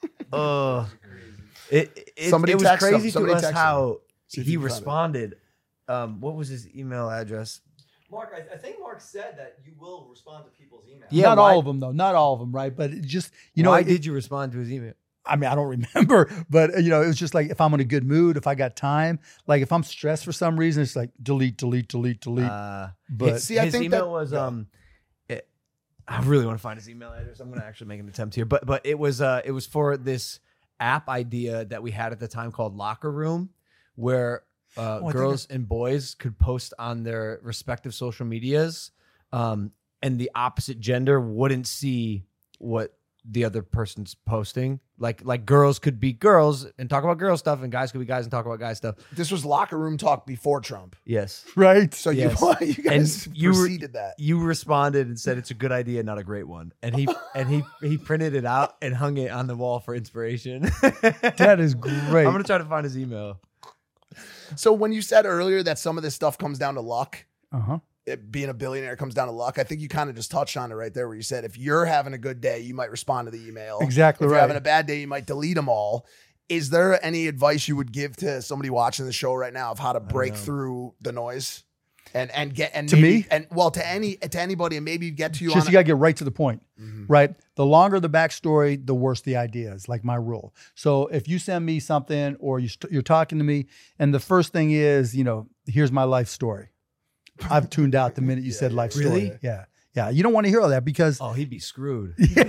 Somebody it was text him. crazy to Somebody us text him. how See if he you can find it. responded. What was his email address? Mark, I think Mark said that you will respond to people's emails. Yeah, Not why- all of them, though. Not all of them, right? But it just, Why did you respond to his email? I mean, I don't remember, but it was just like if I'm in a good mood, if I got time, like if I'm stressed for some reason, it's like delete. But See, I his think email that- was I really want to find his email address. I'm going to actually make an attempt here, but it was for this app idea that we had at the time called Locker Room, where I think girls and boys could post on their respective social medias, and the opposite gender wouldn't see what the other person's posting. Like girls could be girls and talk about girl stuff, and guys could be guys and talk about guy stuff. This was locker room talk before Trump. Yes. right. So Yes. you guys And you were- preceded that. You responded and said it's a good idea, not a great one. And he printed it out and hung it on the wall for inspiration. That is great. I'm gonna try to find his email. So when you said earlier that some of this stuff comes down to luck, Uh-huh. being a billionaire comes down to luck, I think you kind of just touched on it right there where you said if you're having a good day, you might respond to the email. Exactly If you're right. having a bad day, you might delete them all. Is there any advice you would give to somebody watching the show right now of how to break through the noise and To me? to anybody, and maybe get to you Just on you got to get right to the point, right? The longer the backstory, the worse the idea is, like my rule. So if you send me something or you're talking to me and the first thing is, here's my life story. I've tuned out the minute you said life story. Really? Yeah. Yeah. You don't want to hear all that because, Oh, he'd be screwed.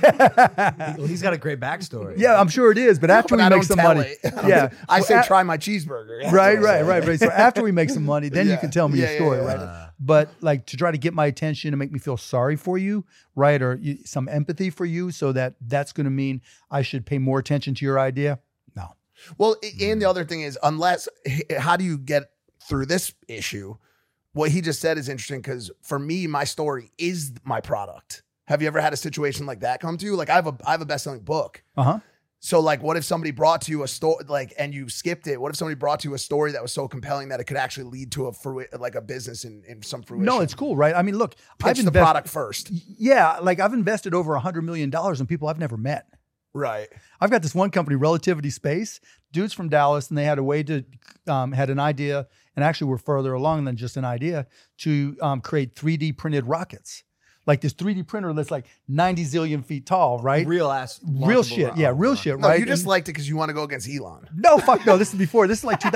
Well, he's got a great backstory. yeah, I'm sure it is. But after But we I make don't some tell money, it. yeah. I So say a- try my cheeseburger. That's Right. what I say. So after we make some money, then you Yeah. can tell me Yeah, your yeah, story, yeah. right? But like to try to get my attention and make me feel sorry for you, right? Or some empathy for you, so that's going to mean I should pay more attention to your idea. No. Well, and the other thing is, how do you get through this issue? What he just said is interesting because for me, my story is my product. Have you ever had a situation like that come to you? Like I have a best-selling book. Uh-huh. So like, what if somebody brought to you a story, like, and you skipped it? What if somebody brought to you a story that was so compelling that it could actually lead to a business in some fruition? No, it's cool, right? I mean, look, Pitch the product first. Yeah, like I've invested over $100 million in people I've never met. Right. I've got this one company, Relativity Space, dudes from Dallas, and they had a way to had an idea, and actually we're further along than just an idea to create 3D printed rockets. Like this 3D printer that's like 90 zillion feet tall, right? Real shit. Yeah, real shit, No, right? you just And- liked it because you want to go against Elon. no, fuck no. This is before. This is like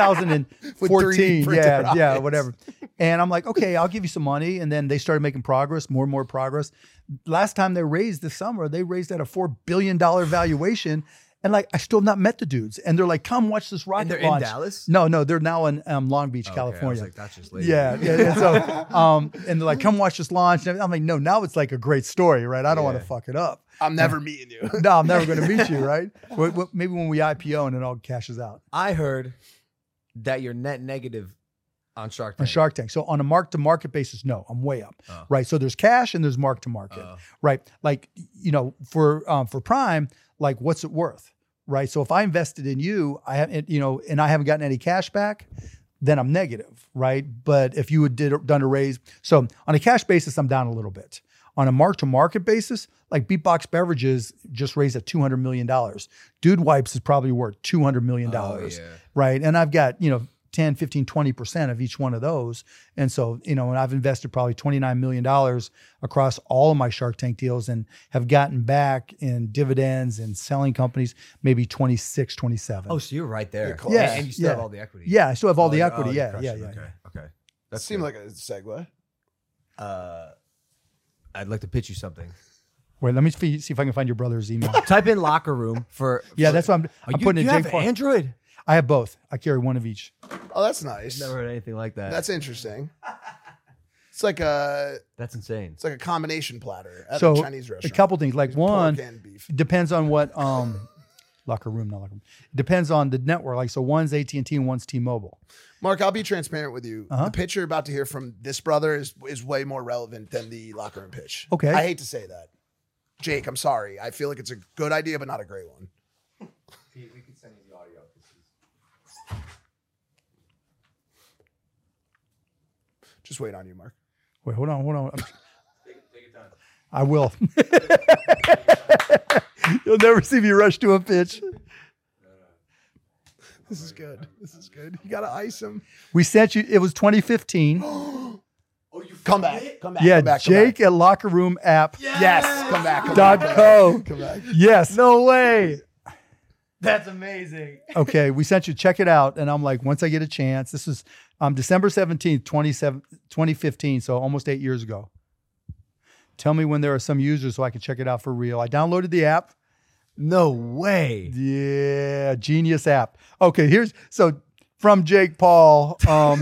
2014. printed Yeah, rockets. whatever. And I'm like, okay, I'll give you some money. And then they started making progress, more and more progress. Last time they raised this summer, they raised at a $4 billion valuation. And like, I still have not met the dudes. And they're like, come watch this rocket And they're in launch. Dallas? No, they're now in Long Beach, Okay, I was California. like, that's just later. Yeah. And so, and they're like, come watch this launch. And I'm like, no, now it's like a great story, right? I don't want to fuck it up. I'm never meeting you. No, I'm never going to meet you, right? Maybe when we IPO and it all cashes out. I heard that you're net negative on Shark On Tank. Shark Tank. So on a mark to market basis, no, I'm way up. Oh. Right. So there's cash and there's mark to market. Right. Like, for Prime, like what's it worth? Right. So if I invested in you, and I haven't gotten any cash back, then I'm negative. Right. But if you had done a raise, so on a cash basis, I'm down a little bit. On a mark to market basis, like Beatbox Beverages just raised at $200 million. Dude Wipes is probably worth $200 million. Oh, yeah. Right. And I've got, 10, 15, 20% of each one of those. And so, and I've invested probably $29 million across all of my Shark Tank deals and have gotten back in dividends and selling companies, maybe 26, 27. Oh, so you're right there. close. Yeah, And you still have all the equity. Yeah, I still have all the you're- equity. you're Yeah. crushing it. Okay. That That's seemed good. like a segue. I'd like to pitch you something. Wait, let me see if I can find your brother's email. Type in locker room for. Yeah, that's what I'm You putting in have Jake Paul. Android? I have both. I carry one of each. Oh, that's nice. Never heard anything like that. That's interesting. It's like a insane. it's like a combination platter at So a Chinese restaurant. a couple things. Like one, pork and beef. depends on what locker room, not locker room. Depends on the network. Like so, one's AT&T and one's T-Mobile. Mark, I'll be transparent with you. Uh-huh. The pitch you're about to hear from this brother is way more relevant than the locker room pitch. Okay. I hate to say that. Jake, I'm sorry. I feel like it's a good idea, but not a great one. Pete, we could send you the audio. Just wait on you, Mark. Wait, hold on. Take your time. I will. You'll never see me rush to a pitch. This is good. This is good. You gotta ice him. We sent you. It was 2015. Oh, you Come back. Come back. Yeah, come back, Jake at Locker Room App. Yes. Come back. Come Dot back. co. Come back. Yes. No way. That's amazing. Okay, we sent you. Check it out. And I'm like, once I get a chance. This is December 17th, 2015. So almost 8 years ago. Tell me when there are some users so I can check it out for real. I downloaded the app. No way. Yeah, genius app. Okay, so from Jake Paul,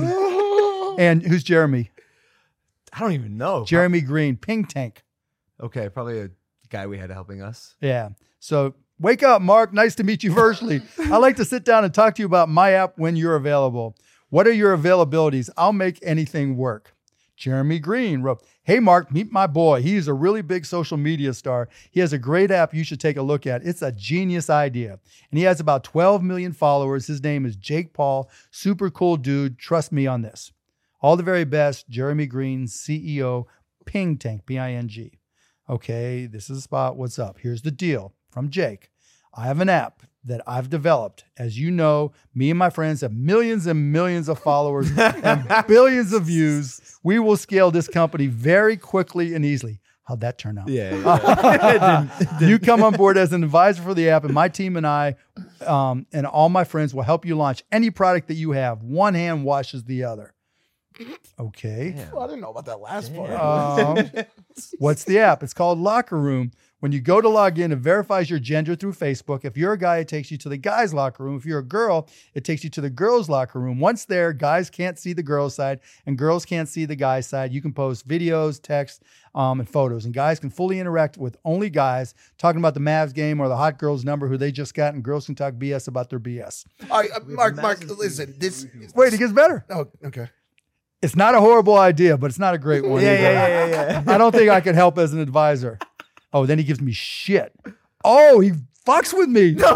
and who's Jeremy? I don't even know. Jeremy Green, Ping Tank. Okay, probably a guy we had helping us. Yeah. So wake up, Mark. Nice to meet you virtually. I like to sit down and talk to you about my app when you're available. What are your availabilities? I'll make anything work. Jeremy Green wrote, "Hey, Mark, meet my boy. He is a really big social media star. He has a great app you should take a look at. It's a genius idea. And he has about 12 million followers. His name is Jake Paul. Super cool dude. Trust me on this. All the very best, Jeremy Green, CEO, Ping Tank, P-I-N-G. Okay, this is the spot. What's up? Here's the deal from Jake. I have an app that I've developed. As you know, me and my friends have millions and millions of followers and billions of views. We will scale this company very quickly and easily." How'd that turn out? Yeah. You come on board as an advisor for the app, and my team and I and all my friends will help you launch any product that you have. One hand washes the other. Okay. Well, I didn't know about that last part. What's the app? It's called Locker Room. When you go to log in, it verifies your gender through Facebook. If you're a guy, it takes you to the guy's locker room. If you're a girl, it takes you to the girl's locker room. Once there, guys can't see the girl's side and girls can't see the guy's side. You can post videos, text, and photos. And guys can fully interact with only guys, talking about the Mavs game or the hot girl's number who they just got, and girls can talk BS about their BS. All right, Mark, listen. This. Wait, it gets better. Oh, okay. It's not a horrible idea, but it's not a great one. either. Yeah. I don't think I could help as an advisor. Oh, then he gives me shit. Oh, he fucks with me. Thank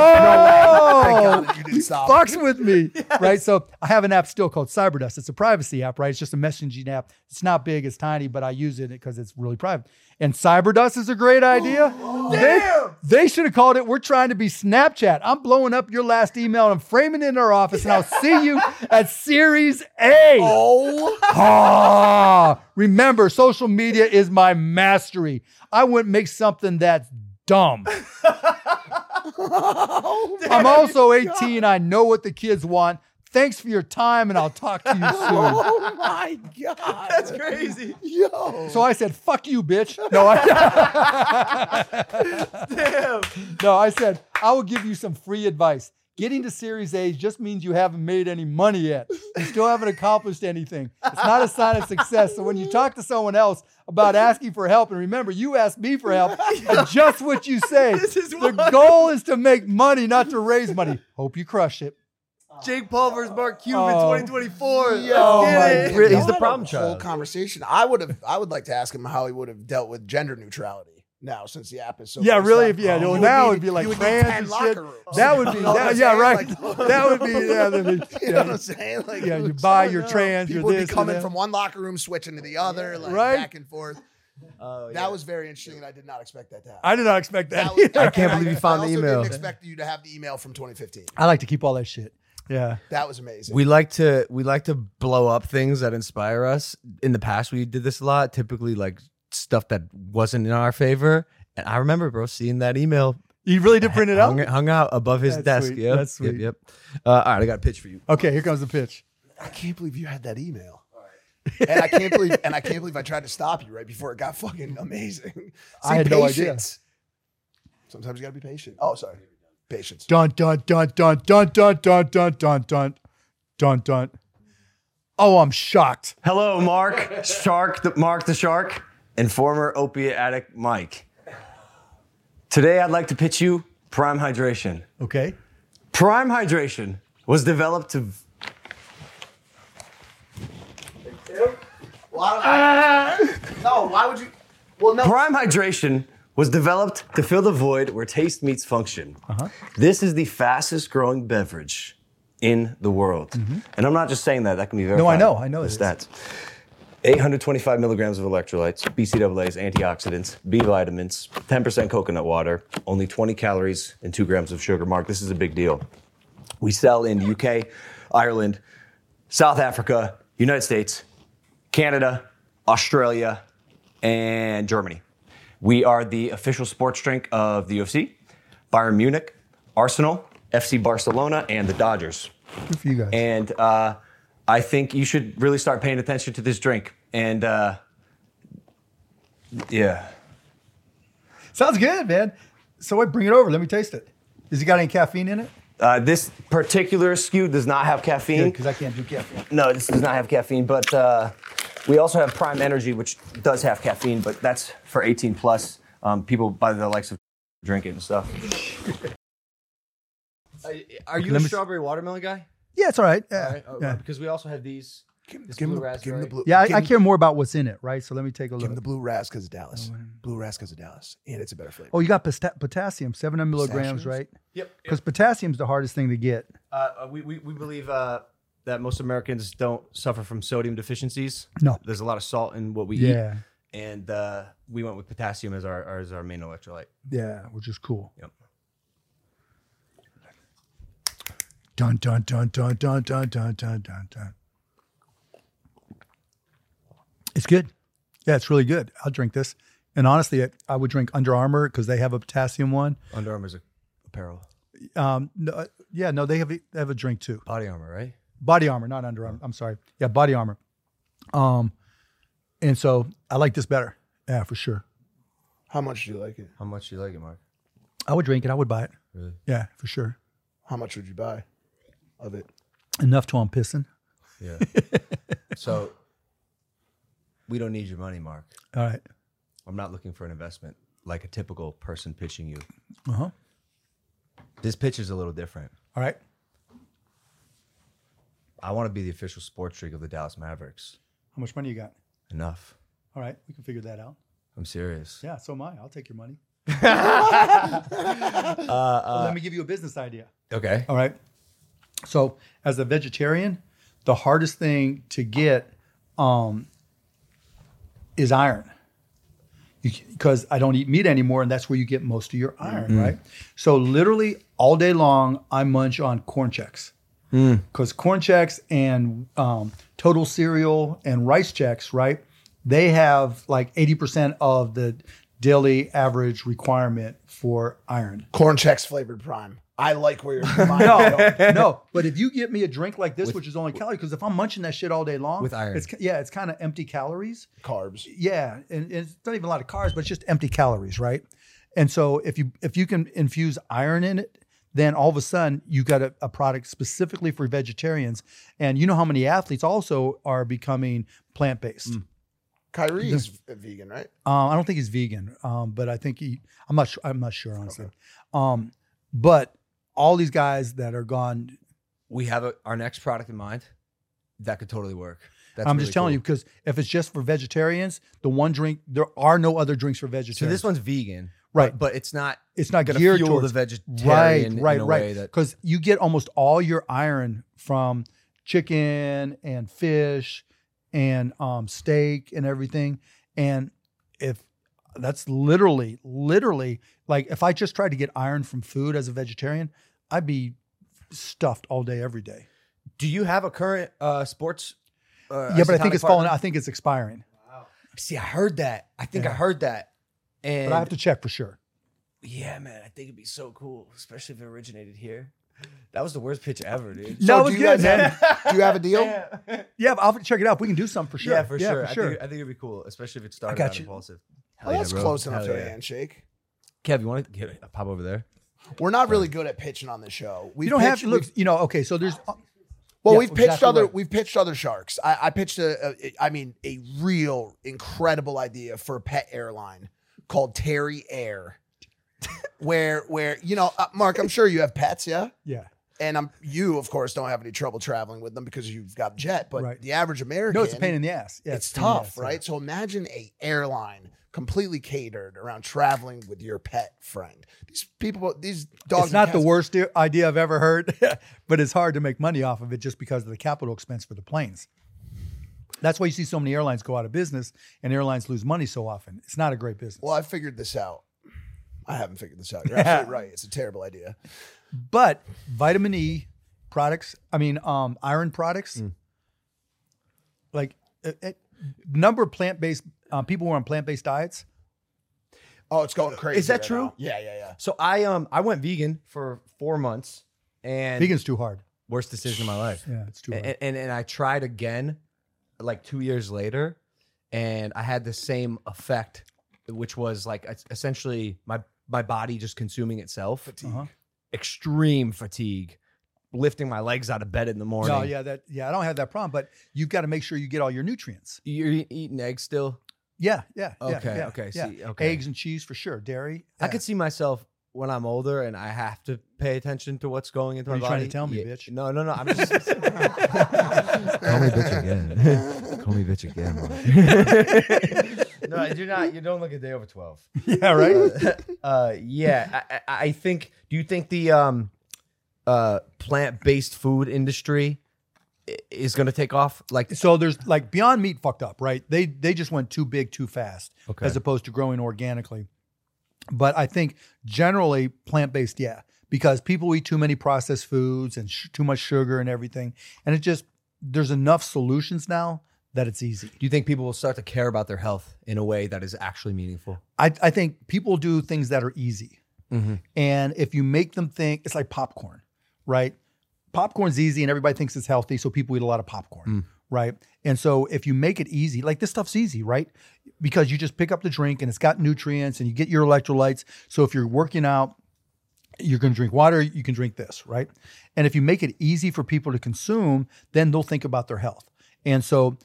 God you He didn't stop. fucks with me. Right. So I have an app still called Cyberdust. It's a privacy app, right? It's just a messaging app. It's not big, it's tiny, but I use it because it's really private. And Cyberdust is a great idea. They should have called it, "We're trying to be Snapchat. I'm blowing up your last email and I'm framing it in our office, and I'll see you at Series A." Oh, Remember, social media is my mastery. I wouldn't make something that's dumb. I'm also 18. I know what the kids want. Thanks for your time, and I'll talk to you soon. oh my God. That's crazy. Yo. So I said, "Fuck you, bitch." No, I said, "I will give you some free advice. Getting to Series A just means you haven't made any money yet. You still haven't accomplished anything. It's not a sign of success. So when you talk to someone else about asking for help, and remember, you asked me for help, adjust what you say. The goal is to make money, not to raise money. Hope you crush it." Jake Paul versus Mark Cuban Oh. 2024. Yo, Get it. my He's the God. problem Whole child. conversation. I would like to ask him how he would have dealt with gender neutrality now, since the app is so. Yeah, based really? on- If now You would it'd need- be like you would need trans 10 and shit. locker rooms. That would be, You know what I'm yeah, saying? right. Like- That would be, yeah. that'd be- You know what I'm saying? Like, Yeah, you it's buy so your dumb. trans, People your would this be and coming that. from one locker room, switching to the other, like Right. back and forth. That was very interesting, and I did not expect that to happen. I did not expect that. Was- I can't and believe you found the I also email. didn't expect you to have the email from 2015. I like to keep all that shit. Yeah. That was amazing. We like to blow up things that inspire us. In the past, we did this a lot. Typically, like stuff that wasn't in our favor. And I remember, bro, seeing that email. You really did print it out? Hung out above his That's desk. sweet. Yep. That's sweet. Yep. All right, I got a pitch for you. Okay, here comes the pitch. I can't believe you had that email. And I can't believe I tried to stop you right before it got fucking amazing. See, I had no idea. patience. Sometimes you gotta be patient. Oh, sorry. Patience. Dun dun dun dun dun dun dun dun dun dun dun dun. Oh, I'm shocked. Hello, Mark the Shark, and former opiate addict Mike. Today, I'd like to pitch you Prime Hydration. Okay. Prime Hydration was developed to... No, why would you? Well, no. Prime Hydration was developed to fill the void where taste meets function. This is the fastest growing beverage in the world. And I'm not just saying that can be verified. No, I know the this. stats. 825 milligrams of electrolytes, BCAAs, antioxidants, B vitamins, 10% coconut water, only 20 calories, and 2 grams of sugar. Mark, this is a big deal. We sell in the UK, Ireland, South Africa, United States, Canada, Australia, and Germany. We are the official sports drink of the UFC, Bayern Munich, Arsenal, FC Barcelona, and the Dodgers. Good for you guys. And I think you should really start paying attention to this drink. And yeah. Sounds good, man. So wait, bring it over. Let me taste it. Has it got any caffeine in it? This particular SKU does not have caffeine. Because I can't do caffeine. No, this does not have caffeine, but we also have Prime Energy, which does have caffeine, but that's for 18 plus. People by the likes of drink it and stuff. Are you a strawberry watermelon guy? Yeah, it's all right. All Yeah. right, yeah. Because we also have these. Give This him blue the raspberry. blue. Yeah, give I him- care more about what's in it, right? So let me take a Give look. him the blue ras because of Dallas. Blue ras because of Dallas, and it's a better flavor. Oh, you got potassium, 700 milligrams, Pistachios? right? Yep. Because potassium's the hardest thing to get. We believe that most Americans don't suffer from sodium deficiencies. No. There's a lot of salt in what we Yeah. eat. And we went with potassium as our main electrolyte. Yeah, which is cool. Yep. Dun dun dun dun dun dun dun dun dun dun. It's good. Yeah, it's really good. I'll drink this. And honestly, I would drink Under Armour because they have a potassium one. Under Armour's apparel. No, they have a drink too. Body Armor, right? Body Armor, not Under Armour. I'm sorry. Yeah, Body Armor. And so I like this better. Yeah, for sure. How much do you like it? How much do you like it, Mark? I would drink it. I would buy it. Really? Yeah, for sure. How much would you buy of it? Enough till I'm pissing. Yeah. So we don't need your money, Mark. All right. I'm not looking for an investment like a typical person pitching you. Uh-huh. This pitch is a little different. All right. I want to be the official sports drink of the Dallas Mavericks. How much money you got? Enough. All right. We can figure that out. I'm serious. Yeah, so am I. I'll take your money. Let me give you a business idea. Okay. All right. So as a vegetarian, the hardest thing to get is iron. Because I don't eat meat anymore, and that's where you get most of your iron, right? So literally all day long, I munch on Corn Chex. Because Corn Chex and Total Cereal and Rice Chex, right? They have like 80% of the daily average requirement for iron. Corn Chex flavored Prime. I like where your mind is going. No, but if you get me a drink like this, which is only calories, because if I'm munching that shit all day long, With iron. it's kind of empty calories. Carbs. Yeah, and it's not even a lot of carbs, but it's just empty calories, right? And so if you can infuse iron in it, then all of a sudden you got a product specifically for vegetarians. And you know how many athletes also are becoming plant-based. Kyrie is vegan, right? I don't think he's vegan, but I think I'm not sure honestly. Okay. But all these guys that are gone, We have our next product in mind. That could totally work. That's I'm really just telling you, because if it's just for vegetarians, the one drink, there are no other drinks for So vegetarians. this one's vegan, Right. But it's not. It's not gonna geared fuel towards the vegetarian in a way that. Because you get almost all your iron from chicken and fish and steak and everything. And if that's literally like if I just tried to get iron from food as a vegetarian, I'd be stuffed all day, every day. Do you have a current sports? Yeah, but I think it's falling. I think it's expiring. See, I heard that. I think I heard that. And But I have to check for sure. yeah, man, I think it'd be so cool, especially if it originated here. That was the worst pitch ever, dude. No, it was do you good, guys man. do you have a deal? Yeah, but I'll have to check it out. We can do something for sure. Yeah, for sure. For sure. I think it'd be cool, especially if it started got out you. impulsive. Oh, that's bro. close enough Hell to a yeah. handshake. Kev, you want to get a pop over there? We're not really good at pitching on the show. You don't have to look. Okay, so there's. Well, Yeah, we've pitched exactly right. we've pitched other sharks. I pitched a real incredible idea for a pet airline called Terry Air, where Mark, I'm sure you have pets, yeah, Yeah. and you of course don't have any trouble traveling with them because you've got a jet, but Right. the average American, No, it's a pain in the ass. Yeah, it's a pain in the tough, ass, right? yeah. So imagine a airline completely catered around traveling with your pet friend. These dogs. It's not and the cats- worst idea I've ever heard, but it's hard to make money off of it just because of the capital expense for the planes. That's why you see so many airlines go out of business and airlines lose money so often. It's not a great business. Well, I figured this out. I haven't figured this out. You're absolutely right. It's a terrible idea. But vitamin E products, iron products, like number of plant-based people who are on plant-based diets. Oh, it's going crazy. Is that right true? now. Yeah. So I went vegan for 4 months, and Vegan's too hard. worst decision of my life. Yeah, it's too hard. And I tried again, like 2 years later, and I had the same effect, which was like essentially my body just consuming itself. Fatigue. Extreme fatigue, lifting my legs out of bed in the morning. No, I don't have that problem, but you've got to make sure you get all your nutrients. You're eating eggs still? Yeah. Okay, yeah. see, okay. Eggs and cheese for sure. Dairy. I could see myself when I'm older and I have to pay attention to what's going into What my are you body. trying to tell me, bitch? No. I'm just call me bitch again. Call me bitch again. No, you don't look a day over 12. Yeah, right. Yeah, I think. Do you think the plant-based food industry is going to take off? Like, So there's like Beyond Meat fucked up, right? They just went too big too fast Okay. as opposed to growing organically. But I think generally plant-based, yeah, because people eat too many processed foods and too much sugar and everything. And there's enough solutions now that it's easy. do you think people will start to care about their health in a way that is actually meaningful? I think people do things that are easy. And if you make them think, it's like popcorn, right? Popcorn's easy and everybody thinks it's healthy, so people eat a lot of popcorn, right? And so if you make it easy, like this stuff's easy, right? Because you just pick up the drink and it's got nutrients and you get your electrolytes. So if you're working out, you're going to drink water, you can drink this, right? And if you make it easy for people to consume, then they'll think about their health. And so,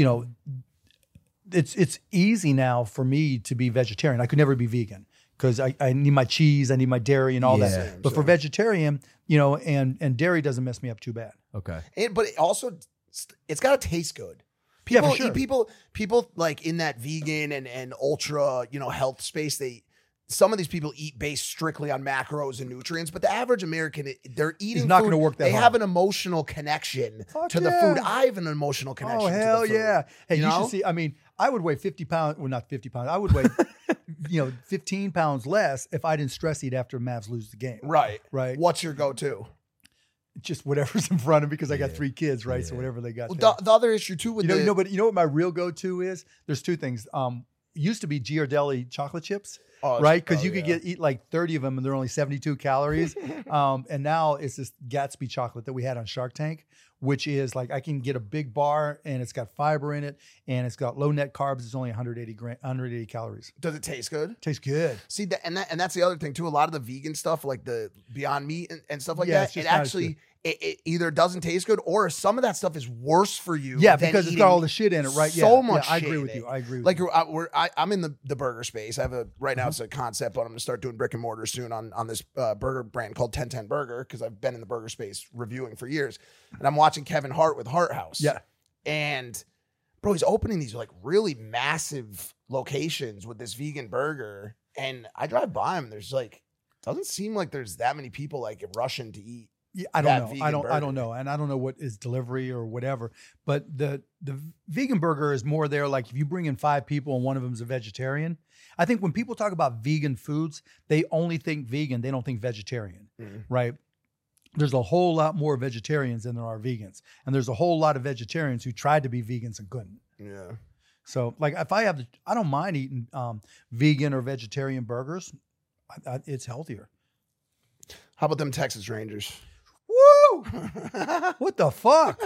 it's easy now for me to be vegetarian. I could never be vegan because I need my cheese, I need my dairy and all that. But for vegetarian, and dairy doesn't mess me up too bad. Okay. But it also, it's got to taste good. Yeah, People, for sure. people like in that vegan and ultra, health space, some of these people eat based strictly on macros and nutrients, but the average American, they're eating not food, gonna work that They hard. have an emotional connection Fuck to the yeah. food. I have an emotional connection Oh, to hell the food. yeah. Hey, you know? should see, I would weigh 50 pounds, well, not 50 pounds. I would weigh, 15 pounds less if I didn't stress eat after Mavs lose the game. Right. Right. What's your go-to? Just whatever's in front of me because I got 3 kids, right? So whatever they got. Well, there. the other issue too with But you know what my real go-to is? There's 2 things. Used to be Ghirardelli chocolate chips, right? Because you could eat like 30 of them and they're only 72 calories. And now it's this Gatsby chocolate that we had on Shark Tank, which is like I can get a big bar and it's got fiber in it and it's got low net carbs. It's only 180 calories. Does it taste good? Tastes good. See, and that's the other thing too. A lot of the vegan stuff, like the Beyond Meat and stuff like Yeah, it's that, it just not as actually it either doesn't taste good or some of that stuff is worse for you. Yeah, than because it's got eating all the shit in it, right? So Yeah, much. I shit agree in with it. you. I agree with Like you. I'm in the burger space. I have right now it's a concept, but I'm going to start doing brick and mortar soon on this burger brand called 1010 Burger because I've been in the burger space reviewing for years, and I'm watching Kevin Hart with Hart House. Yeah. And bro, he's opening these like really massive locations with this vegan burger. And I drive by him. There's like, doesn't seem like there's that many people like rushing to eat. Yeah, I that don't know. vegan I don't burger. know. And I don't know what is delivery or whatever. But the vegan burger is more there. Like if you bring in 5 people and one of them is a vegetarian, I think when people talk about vegan foods, they only think vegan. They don't think vegetarian, right? there's a whole lot more vegetarians than there are vegans. And there's a whole lot of vegetarians who tried to be vegans and couldn't. Yeah. So like if I don't mind eating vegan or vegetarian burgers. It's healthier. How about them Texas Rangers? Woo! What the fuck?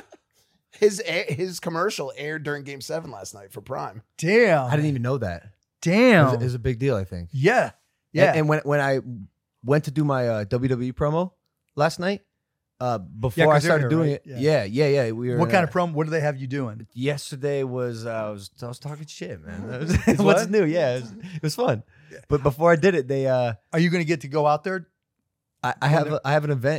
His commercial aired during Game 7 last night for Prime. Damn. I didn't even know that. Damn. It was a big deal, I think. Yeah. Yeah. And when I went to do my WWE promo last night, before 'cause I they're started here, doing right? it, Yeah. yeah. We were What in kind of promo? What do they have you doing? Yesterday was I was talking shit, man. What? What's new? Yeah, it was fun. But before I did it, they Are you going to get to go out there? I have an event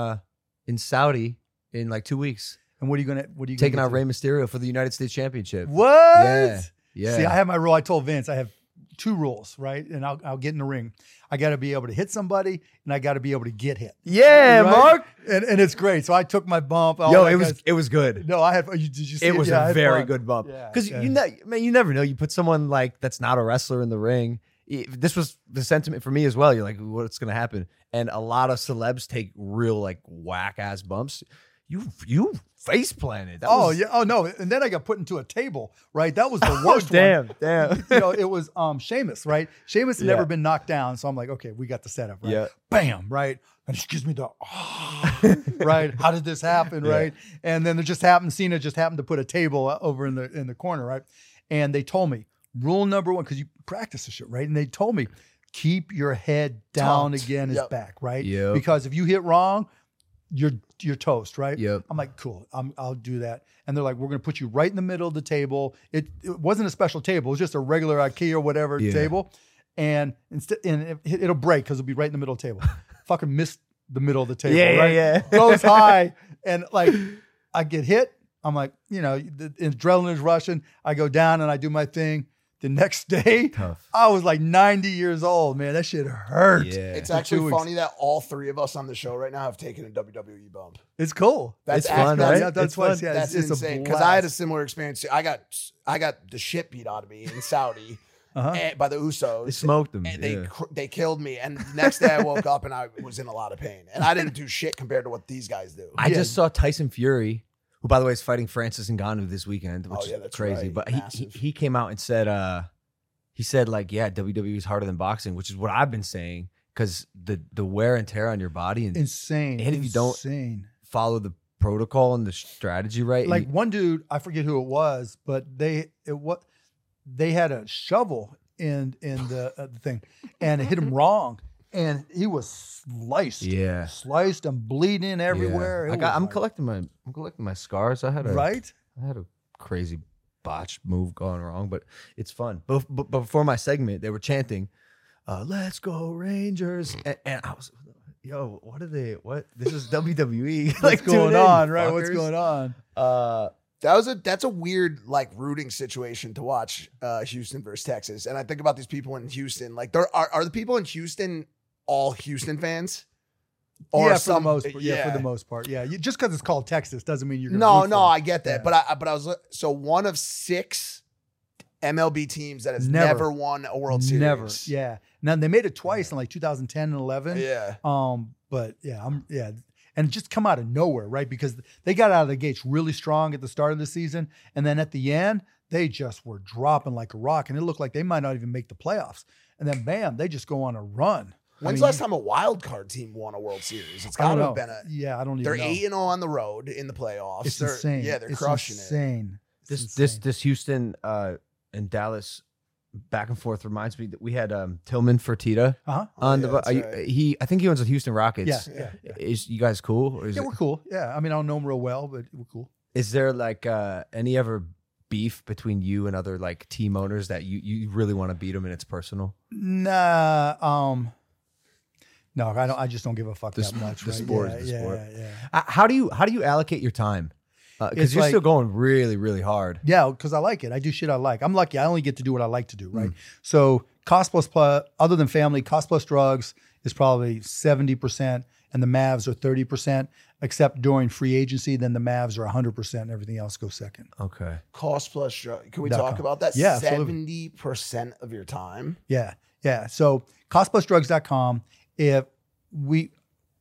in Saudi in like 2 weeks. And what are you going to Taking out Rey Mysterio for the United States Championship. What? Yeah. See, I have my rule. I told Vince I have 2 rules, right? And I'll get in the ring. I got to be able to hit somebody, and I got to be able to get hit. Yeah, Right? Mark. And it's great. So I took my bump. all Yo, that it was good. No, I had. Did you see it? It was Yeah, I a had very fun. good bump. Yeah, Because yeah. you never know. You put someone like that's not a wrestler in the ring. This was the sentiment for me as well. You're like, what's going to happen? And a lot of celebs take real like whack ass bumps. You face planted. That was, Yeah. Oh no. And then I got put into a table. Right. That was the worst one. Damn. It was Sheamus, right? Sheamus had Yeah. never been knocked down, so I'm like, okay, we got the setup, right? Yeah. Bam, right? And she gives me the right. How did this happen, Yeah. right? And then Cena just happened to put a table over in the corner, right? And they told me rule number 1, because you practice this shit, right? And they told me keep your head down Tucked. again his Yep. back, right? Yep. Because if you hit wrong, you're toast, right? Yep. I'm like, cool. I'll do that. And they're like, we're going to put you right in the middle of the table. It wasn't a special table. It was just a regular IKEA or whatever Yeah. table. And it'll break because it'll be right in the middle of the table. Fucking missed the middle of the table. Yeah, right? yeah. Goes high. And like, I get hit. I'm like, the adrenaline is rushing. I go down and I do my thing. The next day, Tough. I was like 90 years old, man. That shit hurt. Yeah. It's For 2 actually weeks. funny that all 3 of us on the show right now have taken a WWE bump. It's cool. That's It's fun, that's- right? Yeah, that's It's why. fun. Yeah, That's it's insane. a Because I had a blast. similar experience. I got the shit beat out of me in Saudi Uh-huh. by the Usos. They smoked them. And yeah. they killed me. And the next day I woke up and I was in a lot of pain. And I didn't do shit compared to what these guys do. I just saw Tyson Fury, who by the way is fighting Francis Ngannou this weekend, which yeah, is that's crazy. right. But Massive. he came out and said he said like, yeah, WWE is harder than boxing, which is what I've been saying, because the wear and tear on your body and Insane. And if you don't- Insane. follow the protocol and the strategy right. Like one dude, I forget who it was, but they had a shovel in the thing, and it hit him wrong, and he was sliced and bleeding everywhere. It was I'm like- collecting my scars. I had a right. I had a crazy botch move going wrong, but it's fun. But before my segment, they were chanting, "Let's go Rangers!" And I was, yo, what are they? What? This is WWE. What's tune going in, on? Right. What's fuckers. going on? That's a weird like rooting situation to watch Houston versus Texas. And I think about these people in Houston. Like are the people in Houston all Houston fans? Or Yeah, some, for the most part. Yeah. Just because it's called Texas doesn't mean you're gonna No, root no, for 'em. I get that. Yeah. But I was so one of 6 MLB teams that has never won a World Series. Never. Yeah. Now they made it twice in like 2010 and 11. Yeah. But and just come out of nowhere, right? Because they got out of the gates really strong at the start of the season, and then at the end, they just were dropping like a rock, and it looked like they might not even make the playoffs. And then bam, they just go on a run. When's the last time a wild card team won a World Series? It's I got don't to know. have been I don't even They're know. 8-0 on the road in the playoffs. It's They're- insane. Yeah, they're It's crushing it. insane. It's This insane. this Houston and Dallas back and forth reminds me that we had Tillman Fertitta Uh-huh. on Yeah, the. that's right. I think he owns the Houston Rockets. Yeah. Is you guys cool? Or is Yeah, it- we're cool. Yeah. I mean, I don't know them real well, but we're cool. Is there like any ever beef between you and other like team owners that you really want to beat them and it's personal? Nah. No, I don't. I just don't give a fuck The that sp- much. the right? sport yeah, is the yeah, sport. Yeah. How do you allocate your time? It's Because you're like- still going really really hard. Yeah, because I like it. I do shit I like. I'm lucky. I only get to do what I like to do, Mm. right? So cost plus, other than family, cost plus drugs is probably 70%, and the Mavs are 30%, except during free agency, then the Mavs are 100%, and everything else goes second. Okay. Cost plus drug. Can we .com. talk about that? Yeah, absolutely. 70% of your time. Yeah, yeah. So costplusdrugs.com, if we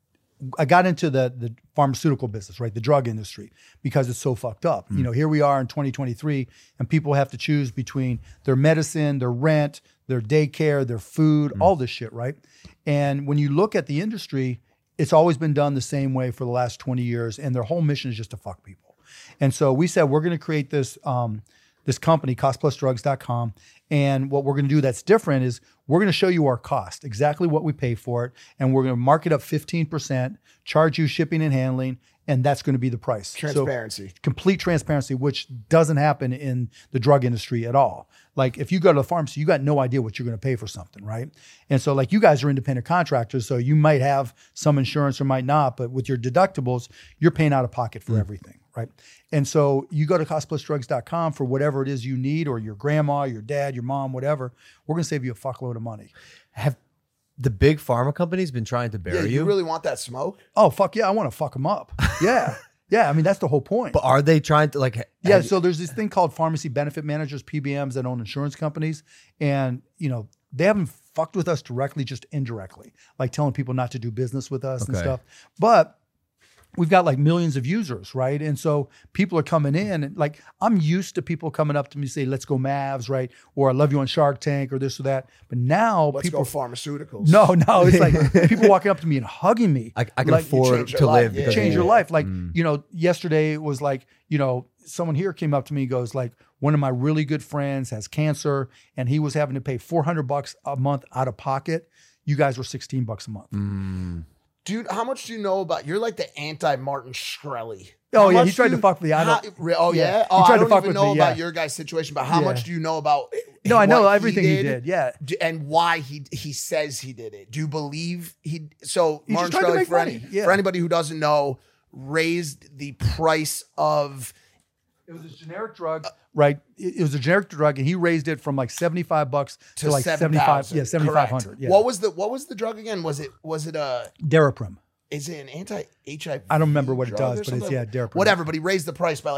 I got into the pharmaceutical business, right? The drug industry, because it's so fucked up. You know, here we are in 2023 and people have to choose between their medicine, their rent, their daycare, their food, all this shit, right? And when you look at the industry, it's always been done the same way for the last 20 years. And their whole mission is just to fuck people. And so we said, we're going to create this, this company, costplusdrugs.com. And what we're going to do that's different is we're going to show you our cost, exactly what we pay for it. And we're going to mark it up 15%, charge you shipping and handling, and that's going to be the price. Transparency. So, complete transparency, which doesn't happen in the drug industry at all. Like if you go to the pharmacy, you got no idea what you're going to pay for something, right? And so like you guys are independent contractors, so you might have some insurance or might not, but with your deductibles, you're paying out of pocket for everything, right? And so you go to costplusdrugs.com for whatever it is you need, or your grandma, your dad, your mom, whatever. We're going to save you a fuckload of money. Have the big pharma companies been trying to bury You really want that smoke? Oh, fuck yeah, I want to fuck them up. Yeah. Yeah, I mean, that's the whole point. But are they trying to like? Yeah, so there's this thing called pharmacy benefit managers, PBMs, that own insurance companies. And, you know, they haven't fucked with us directly, just indirectly, like telling people not to do business with us and stuff. But we've got like millions of users, right? And so people are coming in and like, I'm used to people coming up to me and say, let's go Mavs, right? Or I love you on Shark Tank or this or that. But now Let's people go pharmaceuticals. No, it's like people walking up to me and hugging me. I can like, afford to live. Yeah. because change of your you. life. Like, you know, yesterday it was like, you know, someone here came up to me and goes like, one of my really good friends has cancer and he was having to pay $400 a month out of pocket. You guys were $16 a month. Dude, how much do you know about? You're like the anti-Martin Shkreli. Oh, How yeah, much he tried do to fuck with the how- idol. Oh Yeah. yeah. He Oh, tried I to don't fuck even with know me, about yeah. your guys' situation, but how Yeah. much do you know about? No, I know what everything he did did. Yeah. and why he says he did it. Do you believe he? So He's Martin just trying to Shkreli, make for, money. Yeah. for anybody who doesn't know, raised the price of. It was a generic drug, right? It was a generic drug, and he raised it from like $75 to like 75. Yeah, 7,500. Yeah. What was the drug again? Was it Daraprim. is it an anti-HIV? I don't remember what it drug does, or but it's something? Daraprim. Whatever, but he raised the price by like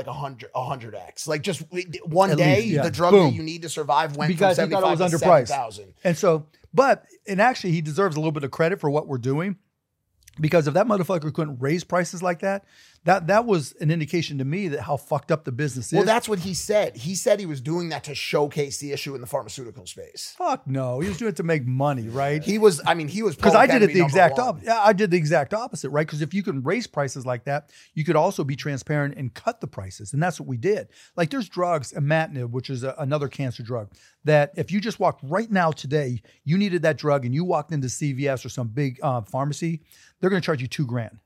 100x. Like just one At day, least, yeah. the drug Boom. that you need to survive went Because from he thought it 75 was to underpriced. 7,000. And so, and actually he deserves a little bit of credit for what we're doing, because if that motherfucker couldn't raise prices like that, that was an indication to me that how fucked up the business is. Well, that's what he said. He said he was doing that to showcase the issue in the pharmaceutical space. Fuck no. He was doing it to make money, right? He was Because I did it the exact opposite. Yeah, I did the exact opposite, right? Because if you can raise prices like that, you could also be transparent and cut the prices. And that's what we did. Like there's drugs, imatinib, which is another cancer drug, that if you just walked right now today, you needed that drug and you walked into CVS or some big pharmacy, they're going to charge you $2,000.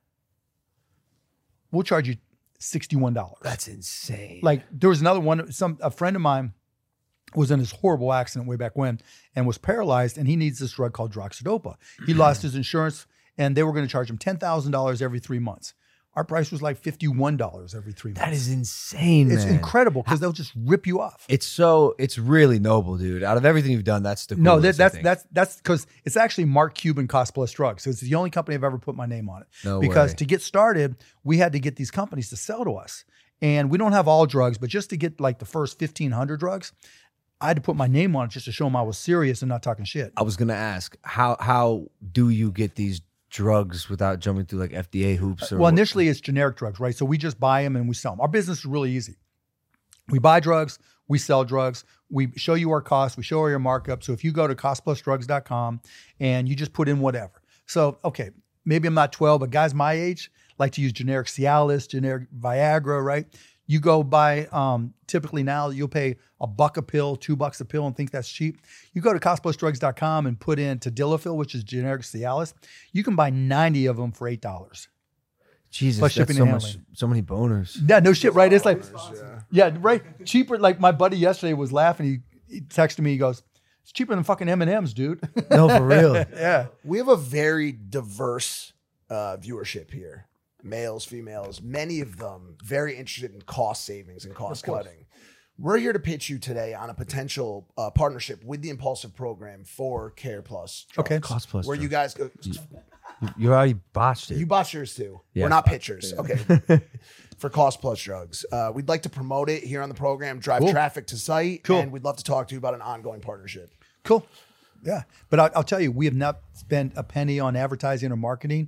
We'll charge you $61. That's insane. Like there was another one, a friend of mine was in this horrible accident way back when and was paralyzed, and he needs this drug called Droxidopa. He lost his insurance and they were going to charge him $10,000 every 3 months. Our price was like $51 every 3 months. that is insane, It's man. incredible because they'll just rip you off. It's really noble, dude. Out of everything you've done, that's the No, coolest, I think. that's because it's actually Mark Cuban Cost Plus Drugs. So it's the only company I've ever put my name on it. No because way. to get started, we had to get these companies to sell to us. And we don't have all drugs, but just to get like the first 1,500 drugs, I had to put my name on it just to show them I was serious and not talking shit. I was gonna ask how do you get these drugs without jumping through like FDA hoops? Or Well, initially it's generic drugs, right? So we just buy them and we sell them. Our business is really easy. We buy drugs, we sell drugs, we show you our costs, we show you our markup. So if you go to costplusdrugs.com and you just put in whatever. So, okay, maybe I'm not 12, but guys my age like to use generic Cialis, generic Viagra, right? You go buy, typically now you'll pay $1 a pill, $2 a pill and think that's cheap. You go to costplusdrugs.com and put in Tadalafil, which is generic Cialis. You can buy 90 of them for $8. Jesus, plus that's shipping so and much, handling. so many boners. Yeah, no shit, right? It's like, yeah, right. Cheaper. Like my buddy yesterday was laughing. He texted me. He goes, "It's cheaper than fucking M&Ms, dude." No, for real. Yeah. We have a very diverse viewership here. Males, females, many of them very interested in cost savings and cost cutting. We're here to pitch you today on a potential partnership with the Impulsive program for Care Plus. Okay. Drugs, Cost Plus where you guys go. You already botched it. You botched yours too. Yeah. We're not pitchers. Okay. For Cost Plus Drugs. We'd like to promote it here on the program, drive traffic to site, Cool. and we'd love to talk to you about an ongoing partnership. Cool. Yeah. But I'll tell you, we have not spent a penny on advertising or marketing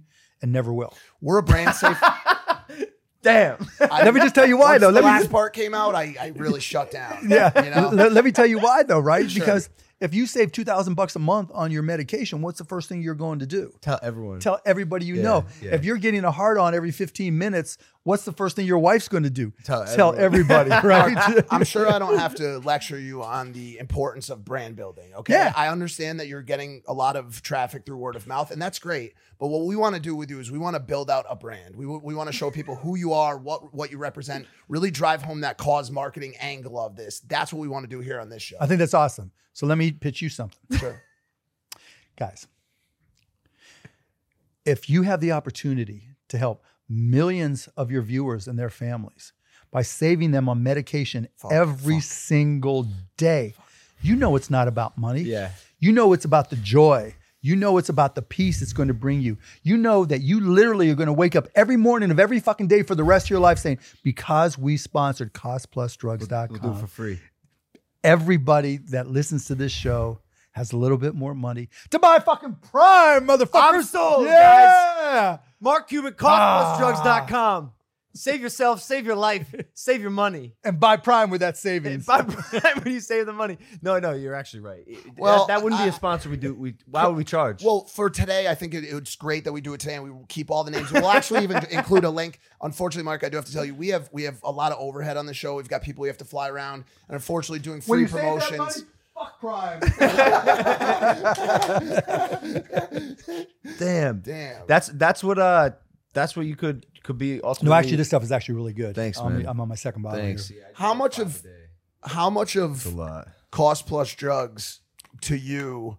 and never will. We're a brand safe. Damn. Let me just tell you why, Once though. the Let me last part came out, I really shut down. Yeah. You know? Let me tell you why, though, right? Sure. Because if you save $2,000 a month on your medication, what's the first thing you're going to do? Tell everyone. Tell everybody you know. yeah. If you're getting a hard on every 15 minutes, what's the first thing your wife's going to do? Tell everybody, right? I'm sure I don't have to lecture you on the importance of brand building. Okay. Yeah. I understand that you're getting a lot of traffic through word of mouth, and that's great. But what we want to do with you is we want to build out a brand. We want to show people who you are, what you represent, really drive home that cause marketing angle of this. That's what we want to do here on this show. I think that's awesome. So let me pitch you something. Sure. Guys, if you have the opportunity to help millions of your viewers and their families by saving them on medication every single day, you know it's not about money. Yeah. You know it's about the joy. You know it's about the peace it's going to bring you. You know that you literally are going to wake up every morning of every fucking day for the rest of your life saying, because we sponsored costplusdrugs.com. We'll do it for free. Everybody that listens to this show has a little bit more money to buy fucking Prime, motherfuckers. I'm sold, yeah. Mark Cuban, costplusdrugs.com. Save yourself, save your life, save your money. And buy Prime with that savings. When you save the money. No, you're actually right. Well, that wouldn't be a sponsor why would we charge? Well, for today, I think it's great that we do it today, and we will keep all the names. We'll actually even include a link. Unfortunately, Mark, I do have to tell you, we have a lot of overhead on the show. We've got people we have to fly around, and unfortunately, doing free promotions. Fuck Prime. Damn. That's what you could be ultimately. No, actually, this stuff is actually really good. Thanks, man. I'm on my second bottle. Thanks. Here. How much of a lot. Cost Plus Drugs to you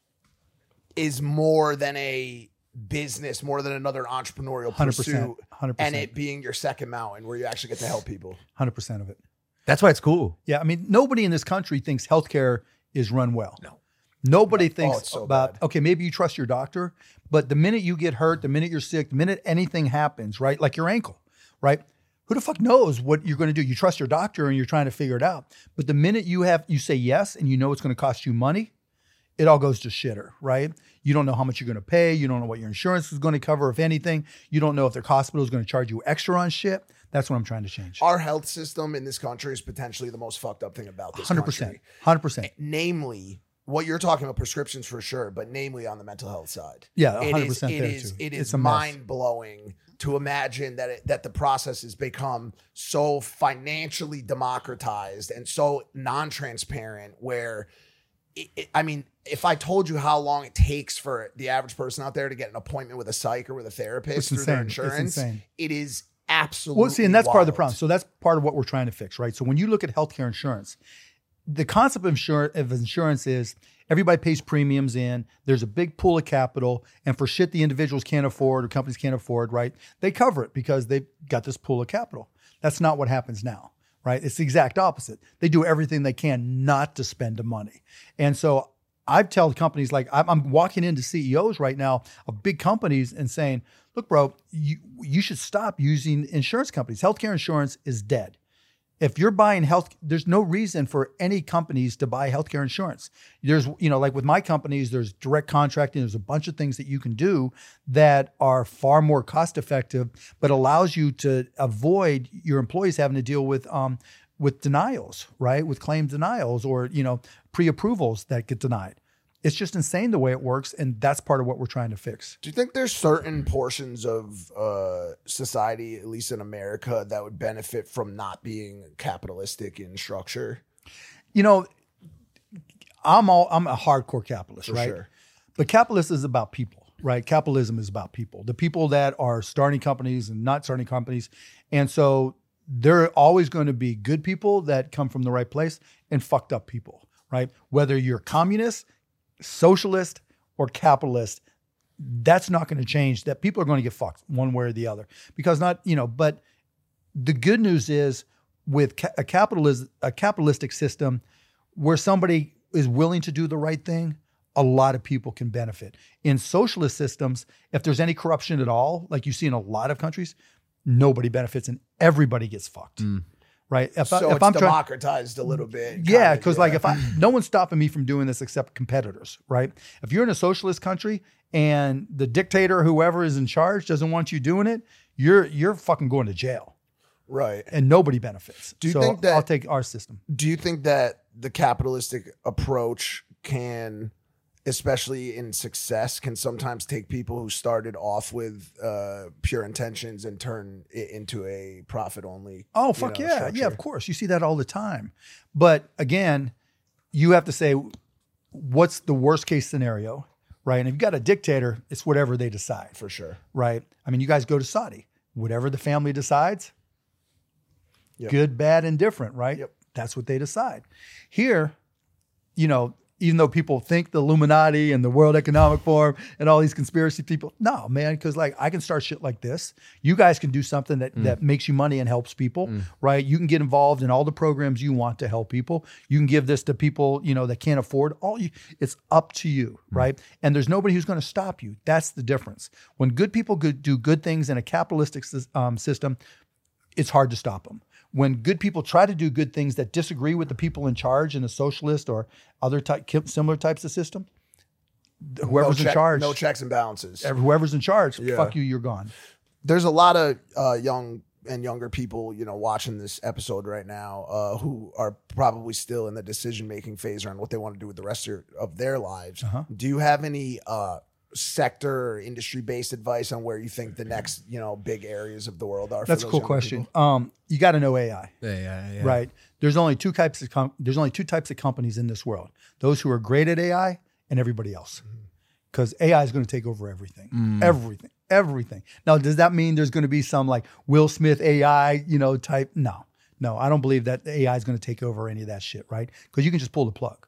is more than a business, more than another entrepreneurial 100%, pursuit, 100%. and it being your second mountain where you actually get to help people? 100% of it. That's why it's cool. Yeah, I mean, nobody in this country thinks healthcare is run well. No. Nobody thinks it's so about, bad. okay, maybe you trust your doctor, but the minute you get hurt, the minute you're sick, the minute anything happens, right? Like your ankle, right? Who the fuck knows what you're going to do? You trust your doctor and you're trying to figure it out. But the minute you say yes and you know it's going to cost you money, it all goes to shitter, right? You don't know how much you're going to pay. You don't know what your insurance is going to cover, if anything. You don't know if their hospital is going to charge you extra on shit. That's what I'm trying to change. Our health system in this country is potentially the most fucked up thing about this 100%. country. 100%. Namely, what you're talking about, prescriptions for sure, but namely on the mental health side. Yeah, 100% there too. It It's is a mess. mind-blowing to imagine that the process has become so financially democratized and so non-transparent where, I mean, if I told you how long it takes for the average person out there to get an appointment with a psych or with a therapist It's through their insane. It's insurance, insane. it is absolutely Well, see, and that's part of the wild. problem. So that's part of what we're trying to fix, right? So when you look at healthcare insurance, the concept of insurance is everybody pays premiums in, there's a big pool of capital, and for shit the individuals can't afford or companies can't afford, right? They cover it because they've got this pool of capital. That's not what happens now, right? It's the exact opposite. They do everything they can not to spend the money. And so I've told companies, like I'm walking into CEOs right now of big companies and saying, look, bro, you should stop using insurance companies. Healthcare insurance is dead. If you're buying health, there's no reason for any companies to buy healthcare insurance. There's, like with my companies, there's direct contracting. There's a bunch of things that you can do that are far more cost effective, but allows you to avoid your employees having to deal with denials, right? With claim denials or, pre-approvals that get denied. It's just insane the way it works. And that's part of what we're trying to fix. Do you think there's certain portions of society, at least in America, that would benefit from not being capitalistic in structure? I'm a hardcore capitalist, For right? sure. But capitalism is about people, right? Capitalism is about people. The people that are starting companies and not starting companies. And so there are always going to be good people that come from the right place and fucked up people, right? Whether you're communist, socialist, or capitalist, that's not going to change. That people are going to get fucked one way or the other because but the good news is with a capitalistic system where somebody is willing to do the right thing, a lot of people can benefit. In socialist systems, if there's any corruption at all, like you see in a lot of countries, nobody benefits and everybody gets fucked. right? So it's I'm trying, democratized a little bit. yeah, because like no one's stopping me from doing this except competitors, right? If you're in a socialist country and the dictator, whoever is in charge, doesn't want you doing it, you're fucking going to jail, right? and nobody benefits. Do you think that I'll take our system? Do you think that the capitalistic approach can, especially in success, can sometimes take people who started off with pure intentions and turn it into a profit only? Oh, fuck yeah. structure? Yeah, of course. You see that all the time. But again, you have to say, what's the worst case scenario, right? And if you've got a dictator, it's whatever they decide, For sure. right? I mean, you guys go to Saudi, whatever the family decides, Yep. good, bad, and different, right? Yep. That's what they decide. Here, even though people think the Illuminati and the World Economic Forum and all these conspiracy people, no, man, because like I can start shit like this. You guys can do something that makes you money and helps people, right? You can get involved in all the programs you want to help people. You can give this to people, that can't afford. It's up to you, right? And there's nobody who's going to stop you. That's the difference. When good people do good things in a capitalistic system, it's hard to stop them. When good people try to do good things that disagree with the people in charge in a socialist or other similar types of system, whoever's in charge, No checks and balances. whoever's in charge, Yeah. fuck you, you're gone. There's a lot of young and younger people, watching this episode right now who are probably still in the decision-making phase around what they want to do with the rest of their lives. Do you have any sector or industry-based advice on where you think the next, big areas of the world are? That's a cool question. You got to know AI, right? There's only two types of companies in this world: those who are great at AI and everybody else, because AI is going to take over everything, everything. Now, does that mean there's going to be some like Will Smith AI, type? No, I don't believe that the AI is going to take over any of that shit, right? Because you can just pull the plug.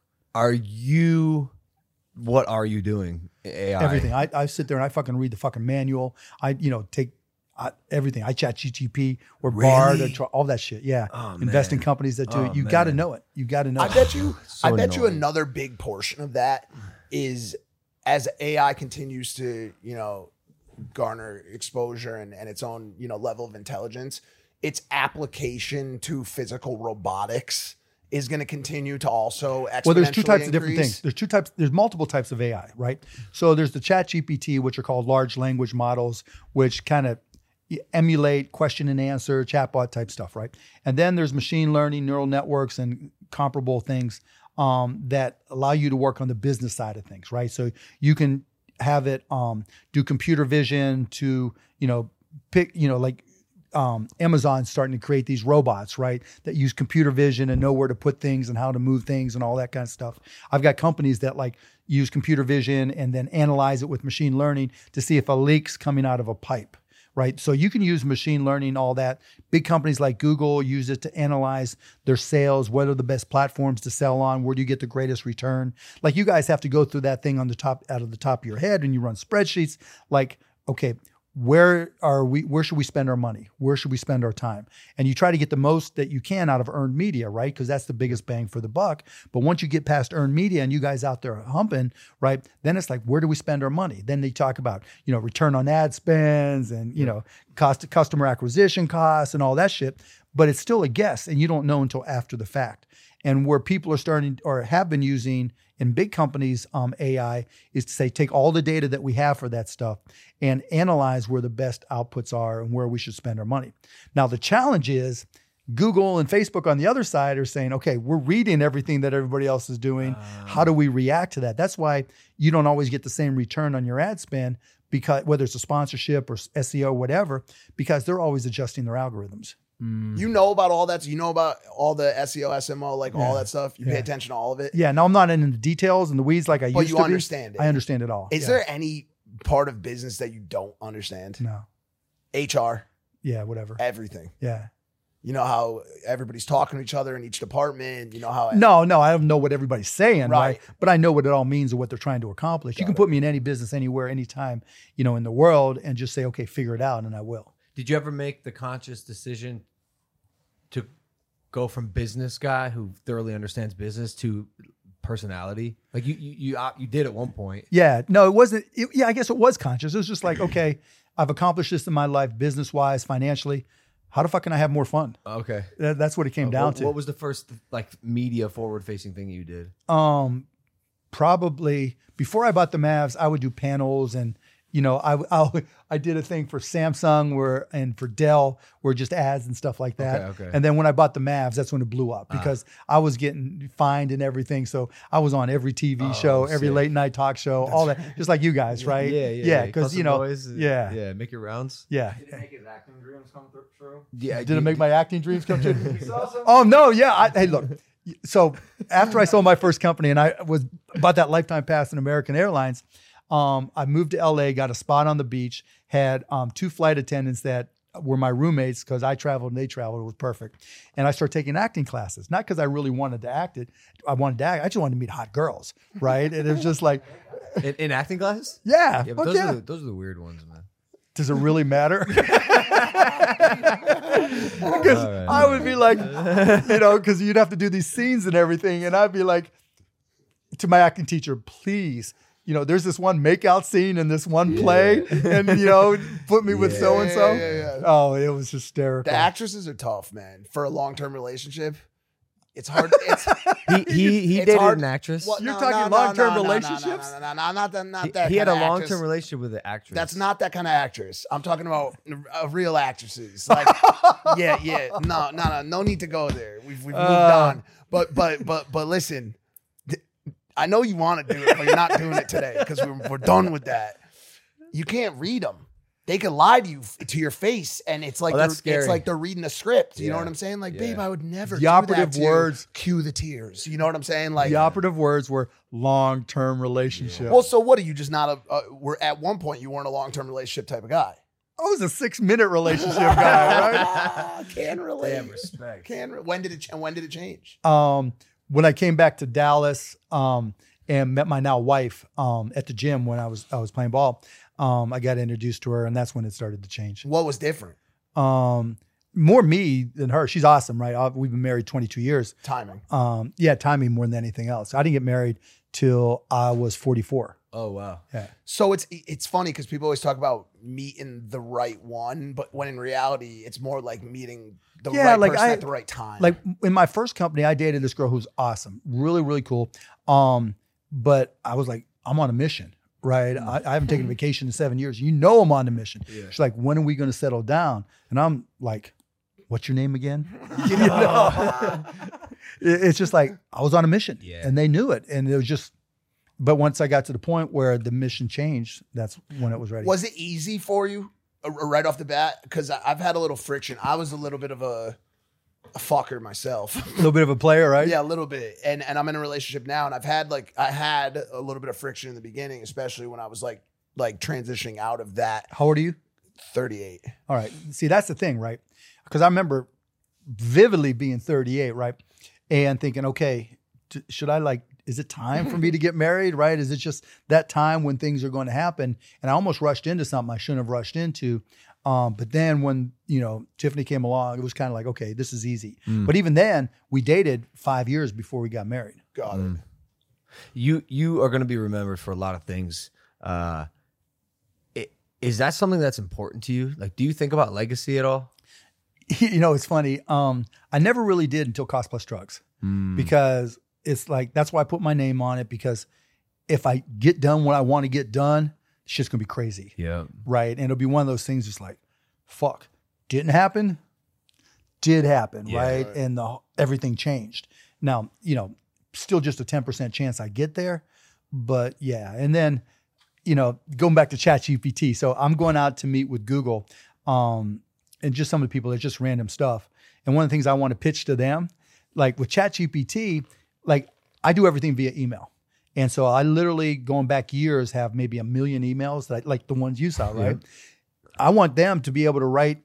What are you doing? AI. Everything. I sit there and I fucking read the fucking manual. I take everything. I chat GTP or Bard or all that shit. Yeah. Invest in companies that do it. You got to know it. You got to know I it. bet you. So I bet you annoying. another big portion of that is as AI continues to garner exposure and its own level of intelligence, its application to physical robotics is going to continue to also exponentially Well, there's two types of different increase. things. There's multiple types of AI, right? So there's the Chat GPT, which are called large language models, which kind of emulate question and answer, chatbot type stuff, right? And then there's machine learning, neural networks, and comparable things that allow you to work on the business side of things, right? So you can have it do computer vision to, pick, like Amazon's starting to create these robots, right? That use computer vision and know where to put things and how to move things and all that kind of stuff. I've got companies that like use computer vision and then analyze it with machine learning to see if a leak's coming out of a pipe, right? So you can use machine learning, all that. Big companies like Google use it to analyze their sales. What are the best platforms to sell on? Where do you get the greatest return? Like you guys have to go through that thing out of the top of your head and you run spreadsheets like, okay, where should we spend our money? Where should we spend our time? And you try to get the most that you can out of earned media, right? Because that's the biggest bang for the buck. But once you get past earned media and you guys out there humping, right? Then it's like, where do we spend our money? Then they talk about, return on ad spends and, customer acquisition costs and all that shit. But it's still a guess and you don't know until after the fact. And where people are starting or have been using in big companies, AI is to say, take all the data that we have for that stuff and analyze where the best outputs are and where we should spend our money. Now, the challenge is Google and Facebook on the other side are saying, okay, we're reading everything that everybody else is doing. How do we react to that? That's why you don't always get the same return on your ad spend, because whether it's a sponsorship or SEO, whatever, because they're always adjusting their algorithms. You know about all that. So you know about all the SEO, SMO, like all that stuff. You pay attention to all of it. Yeah. Now I'm not in the details and the weeds like I used to be. But you understand it. I understand it all. Is there any part of business that you don't understand? No. HR, Yeah. Whatever. everything. Yeah. You know how everybody's talking to each other in each department. You know how No, I don't know what everybody's saying, right? Right. But I know what it all means and what they're trying to accomplish. You can put me in any business, anywhere, anytime, in the world and just say, okay, figure it out, and I will. Did you ever make the conscious decision to go from business guy who thoroughly understands business to personality? Like you did at one point. Yeah, no, it wasn't. I guess it was conscious. It was just like, okay, I've accomplished this in my life, business-wise, financially. how the fuck can I have more fun? Okay. That's what it came down to. What was the first like media forward facing thing you did? Probably before I bought the Mavs, I would do panels and, you know, I did a thing for Samsung and for Dell where just ads and stuff like that. Okay. And then when I bought the Mavs, that's when it blew up because I was getting fined and everything. So I was on every TV show, every late night talk show, all that, just like you guys, right? Yeah. Because, you know, boys, yeah. Make your rounds. Yeah. Did it make his acting dreams come true? Yeah. Did it make my acting dreams come true? Oh, no. Yeah. Hey, look. So after I sold my first company and I was bought that lifetime pass in American Airlines, I moved to LA, got a spot on the beach, had 2 flight attendants that were my roommates because I traveled and they traveled. It was perfect. And I started taking acting classes, not because I really wanted to act it. I wanted to act. I just wanted to meet hot girls, right? And it was just like. In acting classes? Yeah. Yeah, but those are the weird ones, man. Does it really matter? Because I would be like, you know, because you'd have to do these scenes and everything. And I'd be like to my acting teacher, please, you know, there's this one makeout scene in this one play and, you know, put me with so-and-so. Yeah. Oh, it was hysterical. The actresses are tough, man. For a long-term relationship, it's hard. He it's dated hard. an actress. What? You're talking long-term relationships? No, not that. He had kinda a long-term actress. relationship with an actress. That's not that kind of actress. I'm talking about real actresses. Like, yeah. No need to go there. We've moved on. But listen, I know you want to do it, but you're not doing it today because we're done with that. You can't read them. They can lie to you to your face, and it's like it's like they're reading a script. You know what I'm saying? Like, babe, I would never. The operative words. Cue the tears. You know what I'm saying? Like The operative words were long-term relationship. Well, so what are you just not were at one point you weren't a long-term relationship type of guy? I was a 6-minute relationship guy, right? Can relate. Damn respect. When did it change? When I came back to Dallas and met my now wife at the gym when I was playing ball, I got introduced to her, and that's when it started to change. What was different? More me than her. She's awesome, right? We've been married 22 years. Timing. Timing more than anything else. I didn't get married till I was 44. Oh wow. Yeah. So it's funny because people always talk about meeting the right one, but when in reality, it's more like meeting the right person at the right time. Like in my first company, I dated this girl who's awesome, really, really cool. But I was like, I'm on a mission, right? I haven't taken a vacation in 7 years. You know, I'm on a mission. Yeah. She's like, when are we going to settle down? And I'm like, what's your name again? You know? It's just like, I was on a mission and they knew it. And it was just, but once I got to the point where the mission changed, that's when it was ready. Was it easy for you right off the bat? Because I've had a little friction. I was a little bit of a fucker myself. A little bit of a player, right? Yeah, a little bit. And I'm in a relationship now, and I had a little bit of friction in the beginning, especially when I was like transitioning out of that. How old are you? 38. All right. See, that's the thing, right? Because I remember vividly being 38, right? And thinking, okay, should I is it time for me to get married, right? Is it just that time when things are going to happen? And I almost rushed into something I shouldn't have rushed into. But then when, Tiffany came along, it was kind of like, okay, this is easy. But even then, we dated 5 years before we got married. Got it. You are going to be remembered for a lot of things. Is that something that's important to you? Like, do you think about legacy at all? It's funny. I never really did until Cost Plus Drugs because it's like, that's why I put my name on it, because if I get done what I want to get done, shit's going to be crazy. Yeah. Right. And it'll be one of those things just like, fuck, didn't happen, did happen. Yeah, right. And everything changed. Now, still just a 10% chance I get there. But yeah. And then, going back to ChatGPT. So I'm going out to meet with Google and just some of the people, it's just random stuff. And one of the things I want to pitch to them, like with ChatGPT, like I do everything via email. And so I literally, going back years, have maybe 1 million emails that like the ones you saw, right? Yeah. I want them to be able to write,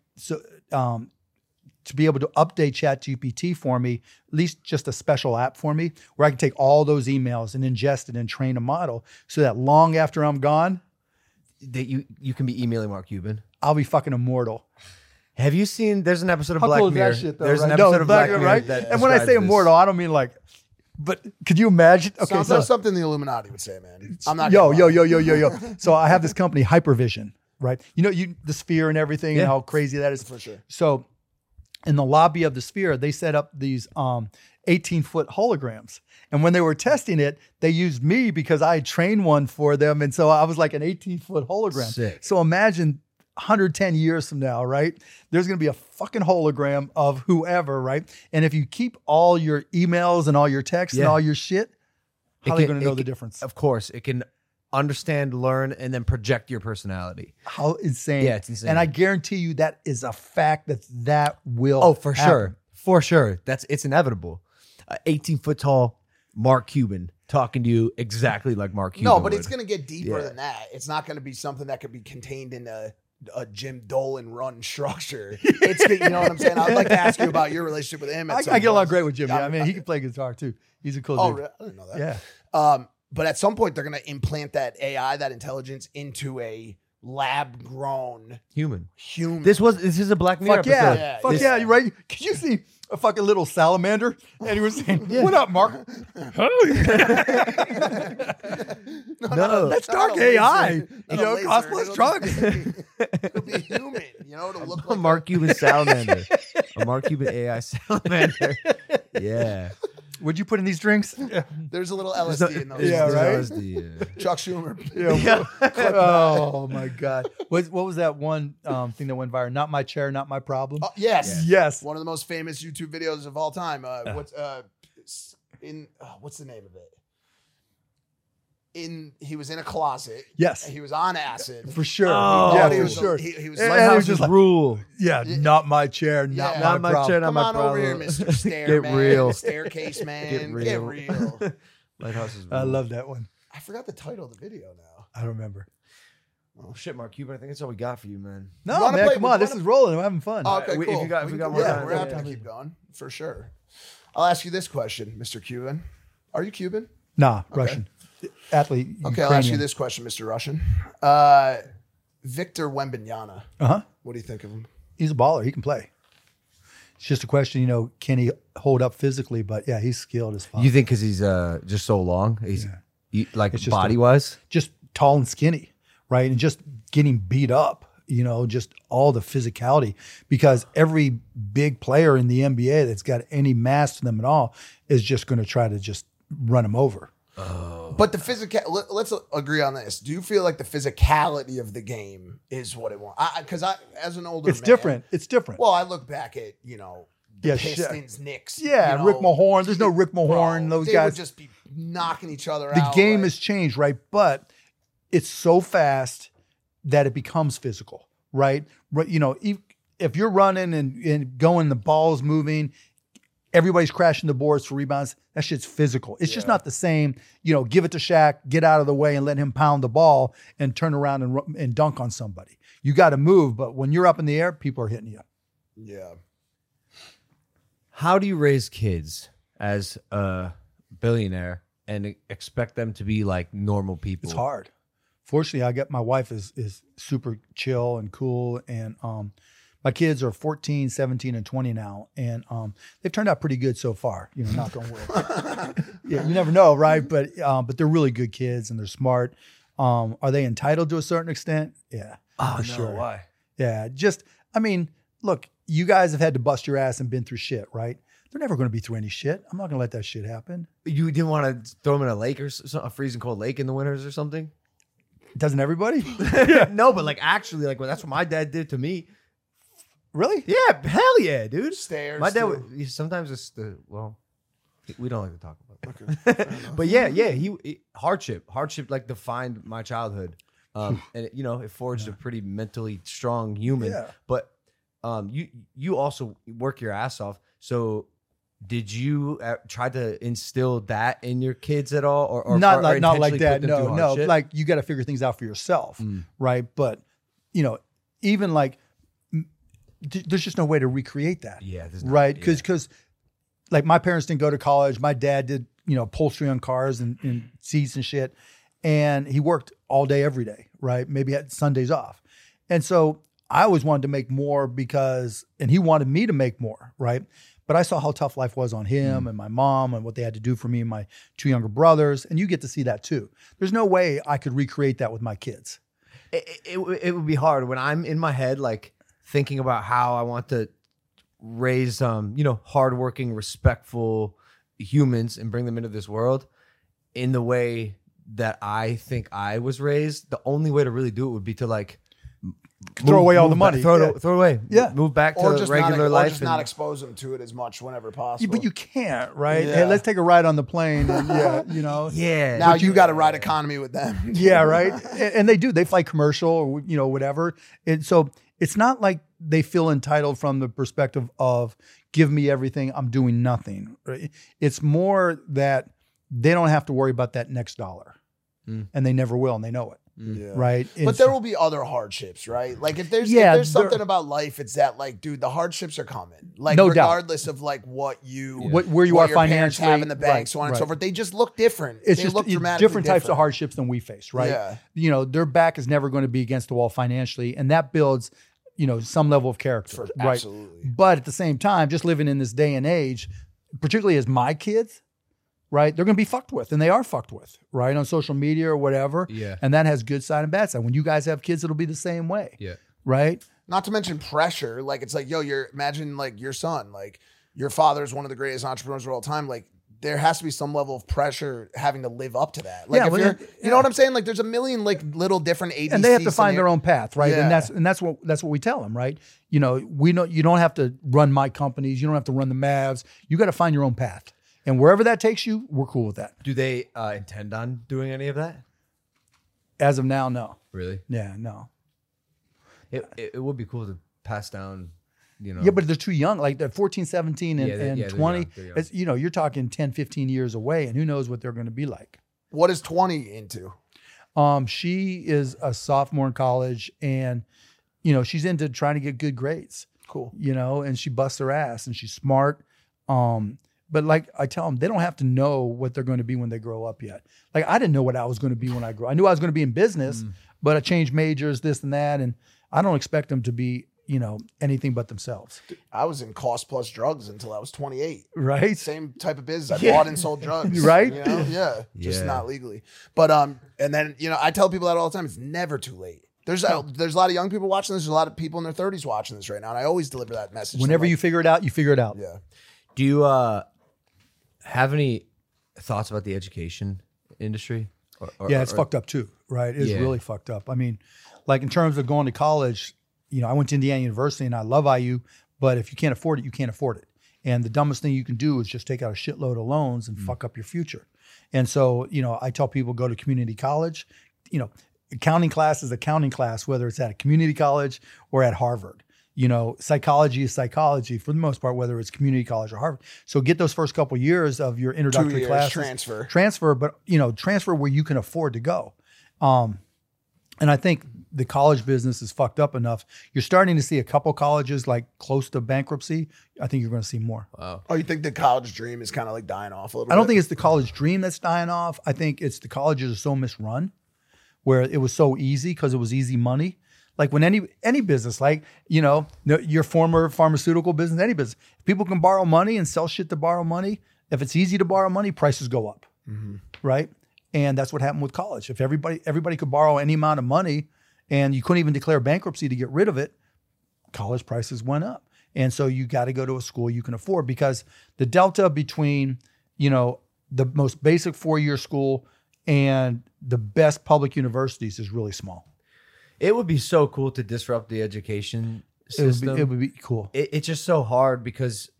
to be able to update ChatGPT for me, at least just a special app for me, where I can take all those emails and ingest it and train a model so that long after I'm gone, that you can be emailing Mark Cuban. I'll be fucking immortal. Have you seen? There's an episode of How Black cool is Mirror. that shit, though, There's right? an episode of Black Mirror, Mirror, right? that And when I say describes immortal, I don't mean like. But could you imagine? Okay, Sounds like something the Illuminati would say, man. I'm not. Yo. So I have this company, Hypervision, right? The sphere and everything, and how crazy that is. For sure. So in the lobby of the Sphere, they set up these 18-foot holograms. And when they were testing it, they used me because I had trained one for them. And so I was like an 18-foot hologram. Sick. So imagine 110 years from now, right? There's going to be a fucking hologram of whoever, right? And if you keep all your emails and all your texts and Yeah. all your shit, how are you going to know the difference? Of course, it can understand, learn, and then project your personality. How insane. Yeah, it's insane. And I guarantee you that is a fact that will Oh, for happen. sure. For sure. It's inevitable. 18-foot tall Mark Cuban talking to you exactly like Mark Cuban. No, but would. it's going to get deeper Yeah. than that. It's not going to be something that could be contained in a Jim Dolan run structure. It's you know what I'm saying? I'd like to ask you about your relationship with him. I get along great with Jimmy. I mean, he can play guitar too. He's a cool Oh, dude. really? I didn't know that. Yeah. But at some point, they're going to implant that AI, that intelligence, into a lab-grown human. human. This is a Black Mirror Fuck yeah. episode. Yeah, Fuck this- yeah. You right? Could you see a fucking little salamander? And he was saying, what up, Mark? No, That's not dark a AI. laser, You not a know, laser. cost plus It'll drug. It'll be human, you know, to look A like Mark Cuban salamander. A Mark Cuban AI salamander. Yeah. Would you put in these drinks? there's a little LSD in those. Yeah, right? That was the, Chuck Schumer. Yeah. Oh my God. What was that one thing that went viral? Not my chair, not my problem. Yes. Yes. One of the most famous YouTube videos of all time. What's the name of it? He was in a closet. Yes. He was on acid. For sure. Oh. Yeah, He for was- sure. He was And like, he was Lighthouse's just like, rule. yeah, not my chair, not Yeah. my Not my problem. chair, not come my on over here, problem. Mr. Stairman. Get real. Staircase man. Get Get real. real. Lighthouse's rule. I love that one. I forgot the title of the video now. I don't remember. Oh shit, Mark Cuban. I think that's all we got for you, man. No, wanna man, play- come we on. This wanna- is rolling. We're having fun. Oh, okay, if we cool. got- if we got more yeah, time, we're happy yeah. to keep going for sure. I'll ask you this question, Mr. Cuban. Are you Cuban? Nah, Russian. Athlete. Okay, I'll ask you this question, Mr. Russian. Victor Wembanyama. Uh-huh. What do you think of him? He's a baller. He can play. It's just a question, can he hold up physically? But yeah, he's skilled as fuck. You think because he's just so long? He's like It's just body wise? Just tall and skinny, right? And just getting beat up, just all the physicality. Because every big player in the NBA that's got any mass to them at all is just going to try to just run him over. But the physical. Let's agree on this. Do you feel like the physicality of the game is what it wants? Because as an older It's man, different. It's different. Well, I look back at the Yeah, Pistons, Knicks. Yeah, Rick Mahorn. There's no Rick Mahorn. Bro, those they guys. would just be knocking each other The out. game like- has changed, right? But it's so fast that it becomes physical, right? If you're running and going, the ball's moving, everybody's crashing the boards for rebounds. That shit's physical. It's just not the same. Give it to Shaq, get out of the way, and let him pound the ball and turn around and dunk on somebody. You got to move, but when you're up in the air, people are hitting you. Yeah. How do you raise kids as a billionaire and expect them to be like normal people? It's hard. Fortunately, my wife is super chill and cool, and my kids are 14, 17, and 20 now, and they've turned out pretty good so far. Knock on wood. Yeah, you never know, right? But they're really good kids and they're smart. Are they entitled to a certain extent? Yeah, for sure. Why? Yeah, look, you guys have had to bust your ass and been through shit, right? They're never going to be through any shit. I'm not going to let that shit happen. You didn't want to throw them in a lake or a freezing cold lake in the winters or something? Doesn't everybody? No, but actually, that's what my dad did to me. Really? Yeah, hell yeah, dude. Stairs, My dad too. would, sometimes it's we don't like to talk about that. But yeah, he hardship defined my childhood. And it forged a pretty mentally strong human. Yeah. But you also work your ass off. So did you try to instill that in your kids at all, or not like intentionally that? put them through No. hardship? Like you got to figure things out for yourself, right? But even there's just no way to recreate that. Yeah, there's not, right? yeah. Because my parents didn't go to college. My dad did upholstery on cars and seats and shit, and he worked all day every day, right? Maybe had Sundays off, and so I always wanted to make more and he wanted me to make more, right? But I saw how tough life was on him and my mom and what they had to do for me and my two younger brothers. And you get to see that too. There's no way I could recreate that with my kids. It would be hard when I'm in my head, thinking about how I want to raise hardworking, respectful humans and bring them into this world in the way that I think I was raised, the only way to really do it would be to like Throw away all the money. Throw it away. Yeah. Move back or to just regular not, life. or just not expose them to it as much whenever possible. But you can't, right? Yeah. Hey, let's take a ride on the plane. And Yeah. now you got to ride economy with them. Yeah, right. And they do. They fly commercial or whatever. And so it's not like they feel entitled from the perspective of give me everything, I'm doing nothing. Right? It's more that they don't have to worry about that next dollar, and they never will, and they know it. Yeah. Right. But there will be other hardships, right? Like if there's something about life, it's that like, dude, the hardships are coming. Like No doubt. regardless of like where you are your parents financially, have in the bank, right, so on and right. so forth. They just look different. It's they just look dramatically different types of hardships than we face, right? Yeah. Their back is never going to be against the wall financially, and that builds, some level of character, right? Absolutely. But at the same time, just living in this day and age, particularly as my kids, right, they're going to be fucked with, and they are fucked with, right, on social media or whatever. Yeah. And that has good side and bad side. When you guys have kids, it'll be the same way. Yeah. Right. Not to mention pressure. Like it's like, imagine like your son, like your father is one of the greatest entrepreneurs of all time. Like there has to be some level of pressure having to live up to that. Like Yeah, if well, you're, yeah. you know what I'm saying? Like there's a million like little different ABCs. And they have to find their own path, right? Yeah. And that's what we tell them, right? We know you don't have to run my companies, you don't have to run the Mavs. You got to find your own path. And wherever that takes you, we're cool with that. Do they intend on doing any of that? As of now, no. Really? Yeah, no. It would be cool to pass down, Yeah, but they're too young. Like they're 14, 17, and, Yeah, they're 20. young, they're young. It's, you're talking 10, 15 years away, and who knows what they're going to be like. What is 20 into? She is a sophomore in college, and, she's into trying to get good grades. Cool. And she busts her ass, and she's smart. But like I tell them, they don't have to know what they're going to be when they grow up yet. Like I didn't know what I was going to be when I grew up. I knew I was going to be in business, but I changed majors, this and that. And I don't expect them to be, anything but themselves. I was in cost plus drugs until I was 28. Right? Same type of business. I bought and sold drugs. Right? Yeah. Just Yeah. not legally. But and then I tell people that all the time. It's never too late. There's a lot of young people watching this. There's a lot of people in their 30s watching this right now, and I always deliver that message. Whenever you figure it out, you figure it out. yeah. Do you have any thoughts about the education industry? Yeah, it's fucked up too, right? It's Yeah. really fucked up. I mean, like in terms of going to college, I went to Indiana University and I love IU, but if you can't afford it, you can't afford it. And the dumbest thing you can do is just take out a shitload of loans and fuck up your future. And so, I tell people go to community college. Accounting class is accounting class, whether it's at a community college or at Harvard. Psychology is psychology for the most part, whether it's community college or Harvard. So get those first couple years of your introductory 2 years, classes. Transfer, but transfer where you can afford to go. And I think the college business is fucked up enough. You're starting to see a couple colleges like close to bankruptcy. I think you're going to see more. Oh, you think the college dream is kind of like dying off a little bit? I don't think it's the college dream that's dying off. I think it's the colleges are so misrun where it was so easy because it was easy money. Like when any business, like, your former pharmaceutical business, any business, if people can borrow money and sell shit to borrow money, if it's easy to borrow money, prices go up, right? And that's what happened with college. If everybody could borrow any amount of money and you couldn't even declare bankruptcy to get rid of it, college prices went up. And so you got to go to a school you can afford because the delta between, the most basic 4-year school and the best public universities is really small. It would be so cool to disrupt the education system. It would be cool. It's just so hard because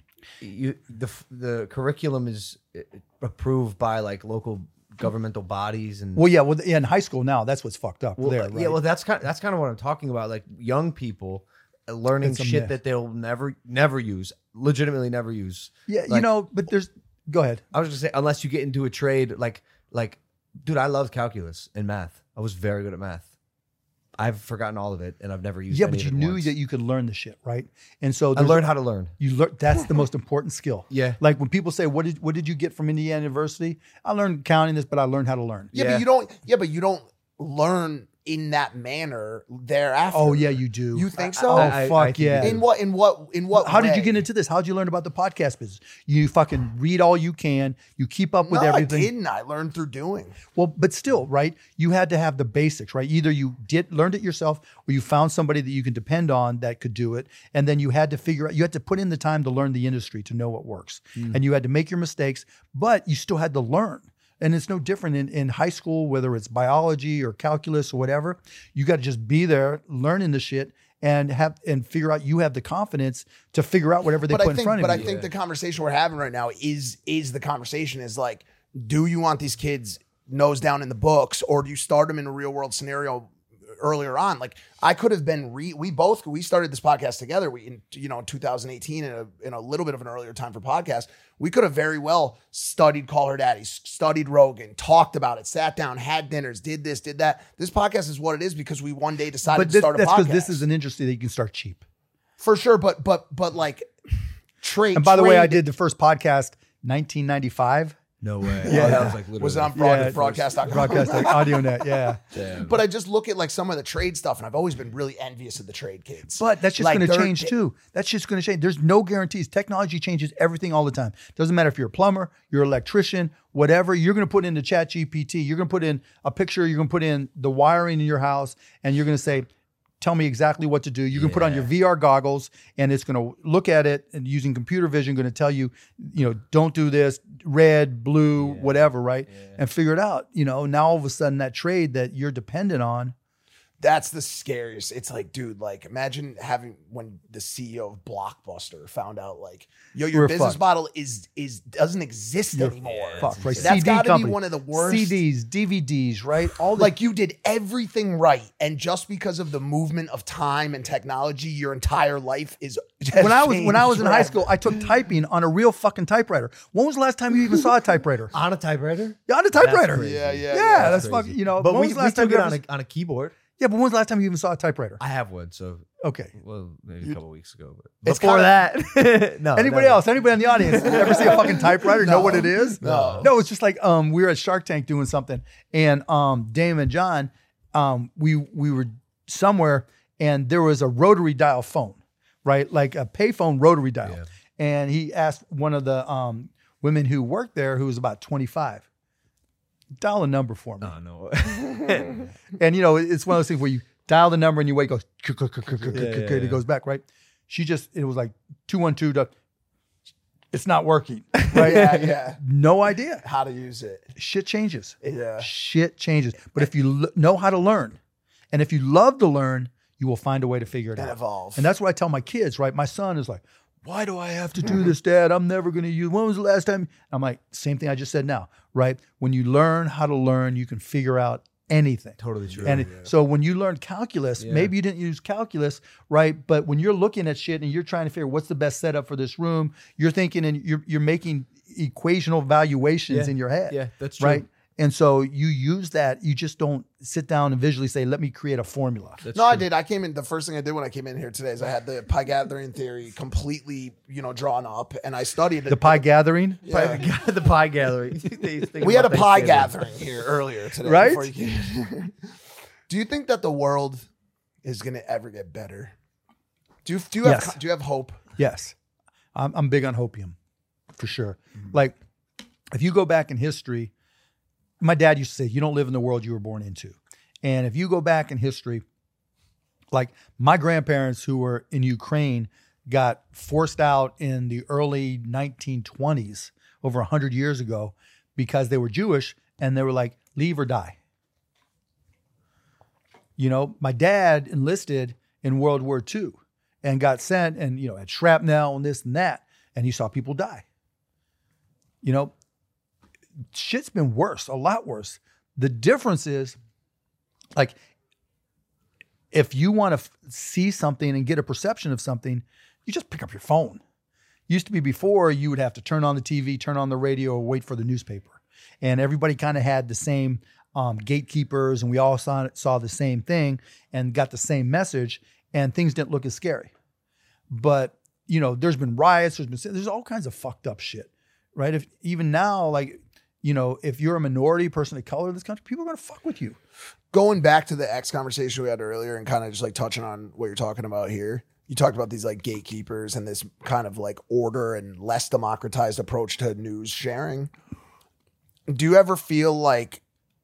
the curriculum is approved by like local governmental bodies and in high school now that's what's fucked up there. Right? Yeah, well that's kind of what I'm talking about. Like young people learning It's a shit myth. that they'll never use, legitimately never use. Yeah, Like, but there's. Go ahead. I was just saying, unless you get into a trade like, dude, I loved calculus and math. I was very good at math. I've forgotten all of it, and I've never used. Yeah, any but of you it knew once. that you could learn the shit, right? And so I learned how to learn. You learn. That's the most important skill. Yeah. Like when people say, "What did you get from Indiana University?" I learned counting this, but I learned how to learn. Yeah, Yeah. but you don't learn in that manner thereafter. Oh yeah, you do. You think so? Fuck yeah. In what How did you way? get into this? How did you learn about the podcast business? You fucking read all you can. You keep up with everything. I didn't. I learned through doing. Well, but still, right? You had to have the basics, right? Either you learned it yourself, or you found somebody that you can depend on that could do it, and then you had to figure out. You had to put in the time to learn the industry to know what works, and you had to make your mistakes, but you still had to learn. And it's no different in high school, whether it's biology or calculus or whatever. You got to just be there, learning the shit, and figure out. You have the confidence to figure out whatever they put in front of you. But I think the conversation we're having right now is the conversation is like, do you want these kids nose down in the books, or do you start them in a real world scenario earlier on? Like I could have been we started this podcast together. In 2018 in a little bit of an earlier time for podcasts. We could have very well studied Call Her Daddy, studied Rogan, talked about it, sat down, had dinners, did this, did that. This podcast is what it is because we one day decided to start a podcast. That's because this is an industry that you can start cheap. For sure, but like trade. And by the way, I did the first podcast 1995. No way. Yeah. Oh, that was like literally. Was it on broadcast.com? Broadcast, AudioNet, yeah. Damn. But I just look at like some of the trade stuff, and I've always been really envious of the trade kids. But that's just Like, going to they're- change too. That's just going to change. There's no guarantees. Technology changes everything all the time. Doesn't matter if you're a plumber, you're an electrician, whatever. You're going to put into ChatGPT. You're going to put in a picture. You're going to put in the wiring in your house, and you're going to say, tell me exactly what to do. You can put on your VR goggles, and it's going to look at it, and using computer vision, going to tell you, don't do this, red, blue, whatever, right? And figure it out. Now all of a sudden that trade that you're dependent on. That's the scariest. It's like, dude, like imagine when the CEO of Blockbuster found out like, your We're business fucked. model doesn't exist anymore. Fuck, right? That's CD got to be company. one of the worst. CDs, DVDs, right? All the, Like you did everything right, and just because of the movement of time and technology, your entire life is. when I was in high school, I took typing on a real fucking typewriter. When was the last time you even saw a typewriter? On a typewriter? Yeah, on a typewriter. crazy. Yeah, That's crazy. fucking. But when we was the last took time you it ever? on a keyboard. Yeah, but when was the last time you even saw a typewriter? I have one, so Okay. well, maybe a couple weeks ago. But It's before kinda- that, no. Anybody never. else? Anybody in the audience ever see a fucking typewriter? Know what it is? No. No, it's just like we were at Shark Tank doing something, and Dame and John, we were somewhere, and there was a rotary dial phone, right? Like a payphone rotary dial. Yeah. And he asked one of the women who worked there, who was about 25, dial a number for me. Oh no. And it's one of those things where you dial the number and you wait, it goes, yeah. it goes back, right? It was like 212. It's not working, right? yeah. No idea. How to use it? Shit changes. Yeah. Shit changes. But if you know how to learn, and if you love to learn, you will find a way to figure it And out. evolve. And that's what I tell my kids, right? My son is like, why do I have to do this, Dad? I'm never going to use. When was the last time? I'm like, same thing I just said now, right? When you learn how to learn, you can figure out anything. Totally true. And so when you learn calculus, maybe you didn't use calculus, right? But when you're looking at shit and you're trying to figure what's the best setup for this room, you're thinking and you're making equational valuations in your head. Yeah, that's true. Right? And so you use that. You just don't sit down and visually say, let me create a formula. No, I did. I came in. The first thing I did when I came in here today is I had the Pythagorean theory completely, drawn up, and I studied it. The pie gathering. The pie gathering. We had a pie gathering here earlier today. Right? Before you came. Do you think that the world is going to ever get better? Do you Yes. have hope? Yes. I'm big on hopium, for sure. Mm-hmm. Like, if you go back in history, my dad used to say, you don't live in the world you were born into. And if you go back in history, like my grandparents who were in Ukraine got forced out in the early 1920s, over 100 years ago, because they were Jewish, and they were like, leave or die. My dad enlisted in World War II and got sent and, had shrapnel and this and that, and he saw people die. Shit's been worse, a lot worse. The difference is, like, if you want to see something and get a perception of something, you just pick up your phone. Used to be before you would have to turn on the TV, turn on the radio, or wait for the newspaper. And everybody kind of had the same gatekeepers, and we all saw the same thing and got the same message, and things didn't look as scary. But, there's been riots, there's all kinds of fucked up shit, right? If even now, like, if you're a minority person of color in this country, people are going to fuck with you. Going back to the X conversation we had earlier and kind of just like touching on what you're talking about here. You talked about these like gatekeepers and this kind of like order and less democratized approach to news sharing. Do you ever feel like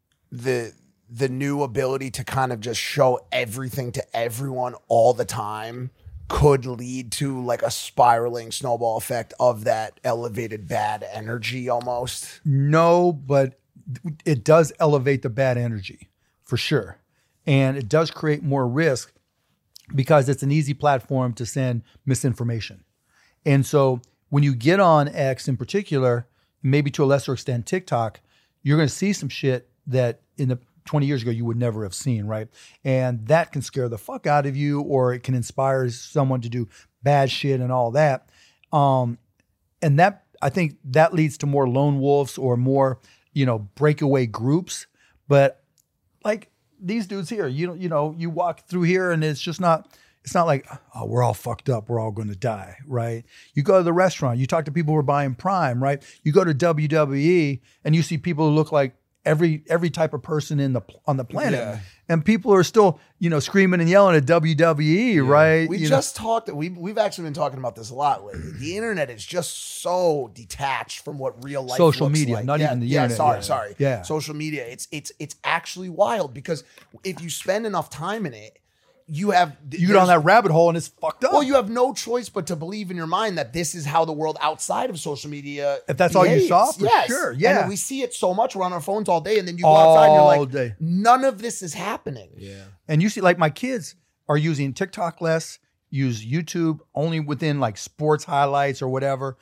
the new ability to kind of just show everything to everyone all the time could lead to like a spiraling snowball effect of that elevated bad energy almost? No, but it does elevate the bad energy for sure. And it does create more risk because it's an easy platform to send misinformation. And so when you get on X in particular, maybe to a lesser extent TikTok, you're going to see some shit that in the 20 years ago you would never have seen, right? And that can scare the fuck out of you, or it can inspire someone to do bad shit and all that. And that, I think that leads to more lone wolves or more, breakaway groups. But like these dudes here, you walk through here and it's not like, oh, we're all fucked up, we're all going to die, right? You go to the restaurant, you talk to people who are buying Prime, right? You go to WWE and you see people who look like every type of person on the planet. Yeah. And people are still, screaming and yelling at WWE, right? We've actually been talking about this a lot lately. The internet is just so detached from what real life social looks media, like. not even the internet. Sorry. Yeah. Social media. It's actually wild because if you spend enough time in it, you get on that rabbit hole and it's fucked up. Well, you have no choice but to believe in your mind that this is how the world outside of social media if that's behaves. all you saw, for yes. sure. Yeah. And we see it so much. We're on our phones all day, and then you go outside and you're like, day. none of this is happening. Yeah. And you see, like my kids are using TikTok less, use YouTube only within like sports highlights or whatever,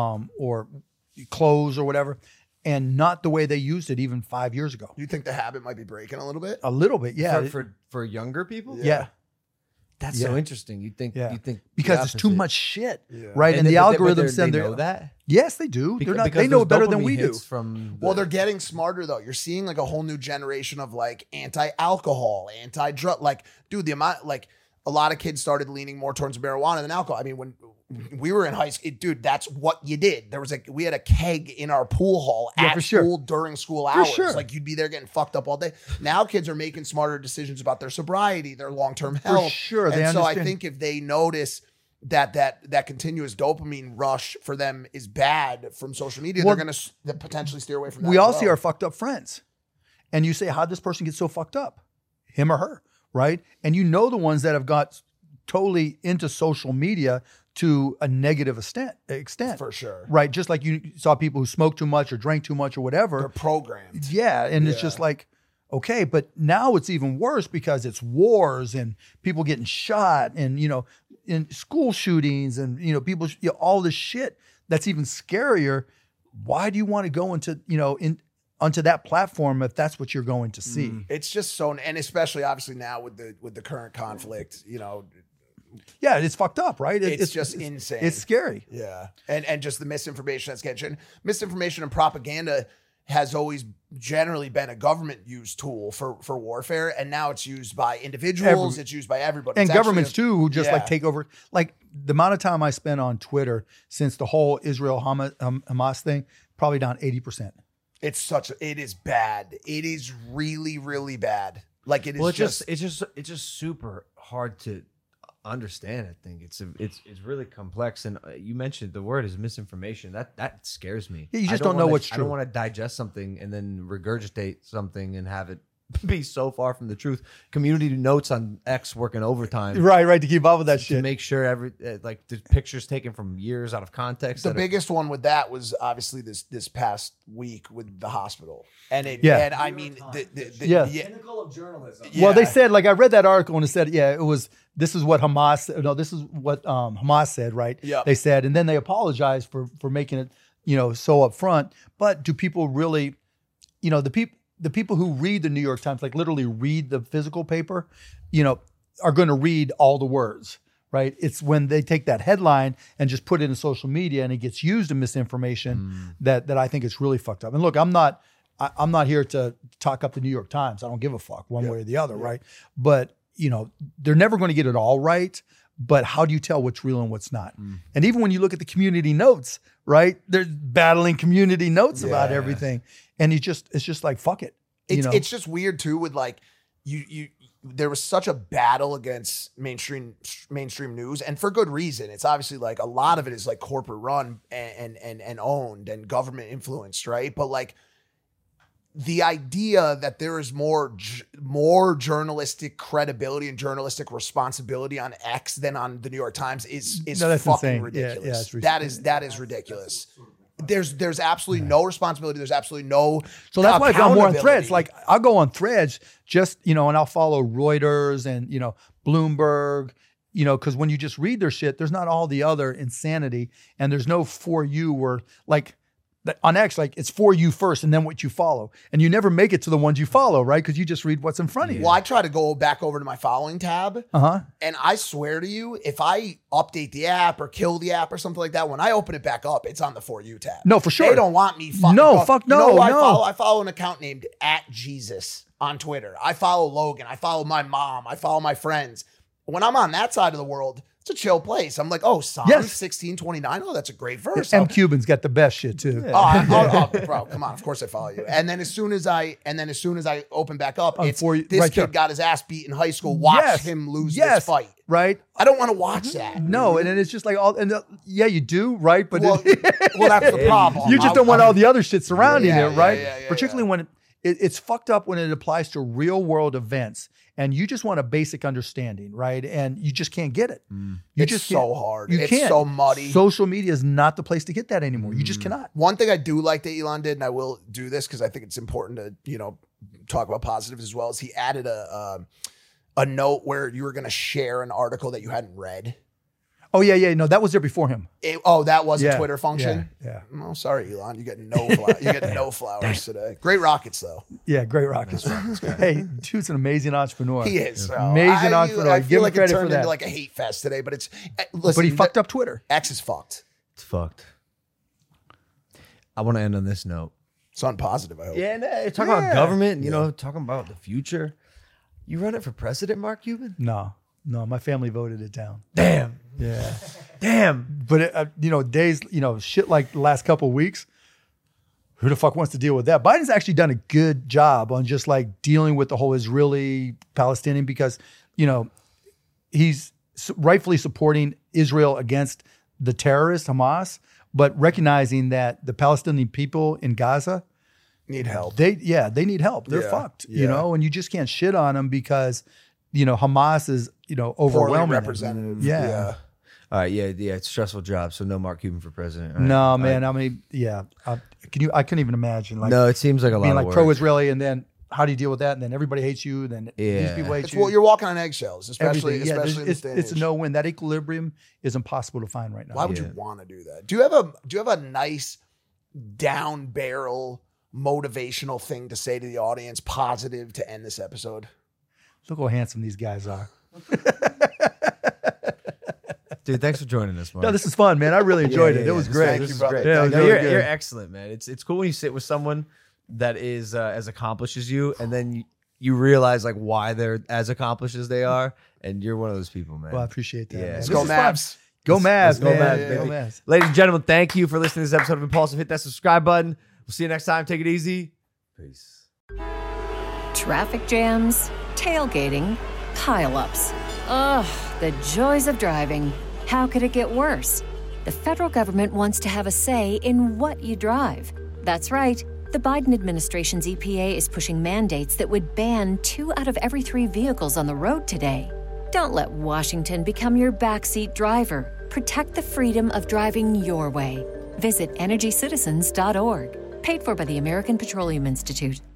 or clothes or whatever, and not the way they used it even 5 years ago. You think the habit might be breaking a little bit? A little bit, yeah. For younger people? Yeah. That's Yeah. so interesting. You think because the it's too opposite. much shit, right? And the but algorithms they send know that. Yes, they do. Because they know those it better than dopamine we do. hits from Well, they're getting smarter though. You're seeing like a whole new generation of like anti-alcohol, anti-drug. Like, dude, the amount like a lot of kids started leaning more towards marijuana than alcohol. I mean, when we were in high school, dude, that's what you did. We had a keg in our pool hall at for sure. school during school hours. sure. Like you'd be there getting fucked up all day. Now kids are making smarter decisions about their sobriety, their long-term health. sure, And they so I understand. think if they notice that continuous dopamine rush for them is bad from social media, Well, they're going to potentially steer away from that. We as all well. see our fucked up friends. And you say, how'd this person get so fucked up? Him or her, right? And you know the ones that have got totally into social media to a negative extent. For sure. Right? Just like you saw people who smoked too much or drank too much or whatever. They're programmed. Yeah, and it's just like, okay, but now it's even worse because it's wars and people getting shot and, in school shootings and, people, all this shit that's even scarier. Why do you want to go into, onto that platform if that's what you're going to see? It's just so, and especially obviously now with the current conflict, Yeah, it's fucked up, right? it's just insane. It's scary. Yeah. And just the misinformation that's getting, misinformation and propaganda has always generally been a government used tool for warfare. And now it's used by individuals. It's used by everybody. And It's actually governments too, who just like yeah. take over. Like the amount of time I spent on Twitter since the whole Israel Hamas thing, probably down 80%. It is bad. It is really, really bad. Like it is it's just super hard to understand. I think it's really complex, and you mentioned the word is misinformation. That scares me. Yeah, you just don't know what's true. I don't want to digest something and then regurgitate something and have it be so far from the truth. Community notes on X working overtime, Right, to keep up with that to shit. make sure like the pictures taken from years out of context. The biggest one with that was obviously this past week with the hospital, and Yeah. I mean the Yeah. Pinnacle of journalism. Well, they Yeah. said, like I read that article and it said, this is what Hamas said, right? Yeah. They said, and then they apologized for making it, so upfront. But do people really, the people who read the New York Times, like literally read the physical paper, are going to read all the words, right? It's when they take that headline and just put it in social media and it gets used in misinformation that I think it's really fucked up. And look, I'm not here to talk up the New York Times. I don't give a fuck one way or the other, right? But they're never going to get it all right. but how do you tell what's real and what's not? And even when you look at the community notes, right? They're battling community notes about everything. And it's just like, fuck it. It's just weird too with like, there was such a battle against mainstream news, and for good reason. It's obviously like a lot of it is like corporate run and owned and government influenced, right? But like the idea that there is more journalistic credibility and journalistic responsibility on X than on the New York Times is that's fucking insane. ridiculous. Yeah, that is ridiculous. There's absolutely no responsibility. There's absolutely no. So that's why I go more on accountability. Threads. Like I'll go on Threads just, and I'll follow Reuters and, Bloomberg, because when you just read their shit, there's not all the other insanity, and there's no For You where like on X, like it's For You first and then what you follow. And you never make it to the ones you follow, right? Because you just read what's in front of you. Well, I try to go back over to my following tab. And I swear to you, if I update the app or kill the app or something like that, when I open it back up, it's on the For You tab. No, for sure. They don't want me fucking. No, up. fuck You know no, who I no. follow? I follow an account named @Jesus on Twitter. I follow Logan. I follow my mom. I follow my friends. When I'm on that side of the world, it's a chill place. I'm like, oh, Psalm 16:29. Oh, that's a great verse. M. Cuban's got the best shit too. Bro, come on. Of course I follow you. And then as soon as I open back up, it's For You, this right kid there. got his ass beat in high school. Watch him lose this fight. Right. I don't want to watch that. No, and then it's just like you do, right? But Well, that's the problem. you just don't want all the other shit surrounding Yeah, it, right? yeah, yeah, Particularly when it's fucked up when it applies to real world events, and you just want a basic understanding, right? And you just can't get it. You It's just so can't. hard. You It's can't. so muddy. Social media is not the place to get that anymore. You just cannot. One thing I do like that Elon did, and I will do this because I think it's important to talk about positives as well, is he added a note where you were going to share an article that you hadn't read. Oh yeah. No, that was there before him. That was Yeah, a Twitter function. Yeah. Oh, sorry, Elon. You get no flowers today. Great rockets though. Yeah, great Rockets. Hey, dude's an amazing entrepreneur. He is Amazing entrepreneur. I Give feel him like it credit turned for that. into like a hate fest today, but it's listen. But he fucked up Twitter. X is fucked. It's fucked. I want to end on this note. It's on positive. I hope. Yeah, no, talking about government, talking about the future. You run it for president, Mark Cuban? No, my family voted it down. Damn. Yeah. Damn. But days, shit like the last couple of weeks, who the fuck wants to deal with that? Biden's actually done a good job on just like dealing with the whole Israeli Palestinian, because, he's rightfully supporting Israel against the terrorists, Hamas, but recognizing that the Palestinian people in Gaza Need help. They need help. They're fucked, and you just can't shit on them because, Hamas is, overwhelming. Poorly representative. Yeah. All right, yeah, it's a stressful job, so no Mark Cuban for president. All right. No, man. I mean, yeah. I couldn't even imagine. Like, No, it seems like a lot being of like work. pro-Israeli, and then how do you deal with that? And then everybody hates you. And then these Yeah. people hate It's you. you're walking on eggshells, especially Everything. Yeah, in this day and it's a age. no-win. That equilibrium is impossible to find right now. Why would you want to do that? Do you have a nice down barrel motivational thing to say to the audience, positive, to end this episode? Look how handsome these guys are. Dude, thanks for joining us, Mark. No, this is fun, man. I really enjoyed it. It was This great. Thank you, brother. Yeah, it was No, really you're, good. you're excellent, man. It's cool when you sit with someone that is as accomplished as you, and then you realize like why they're as accomplished as they are, and you're one of those people, man. Well, I appreciate that. Yeah. man. Let's This go is fun. Mavs. Go Mavs, Go man. Mavs, Go baby. Mavs. Ladies and gentlemen, thank you for listening to this episode of Impulsive. Hit that subscribe button. We'll see you next time. Take it easy. Peace. Traffic jams, tailgating, pileups. Ugh, the joys of driving. How could it get worse? The federal government wants to have a say in what you drive. That's right. The Biden administration's EPA is pushing mandates that would ban 2 out of every 3 vehicles on the road today. Don't let Washington become your backseat driver. Protect the freedom of driving your way. Visit EnergyCitizens.org. Paid for by the American Petroleum Institute.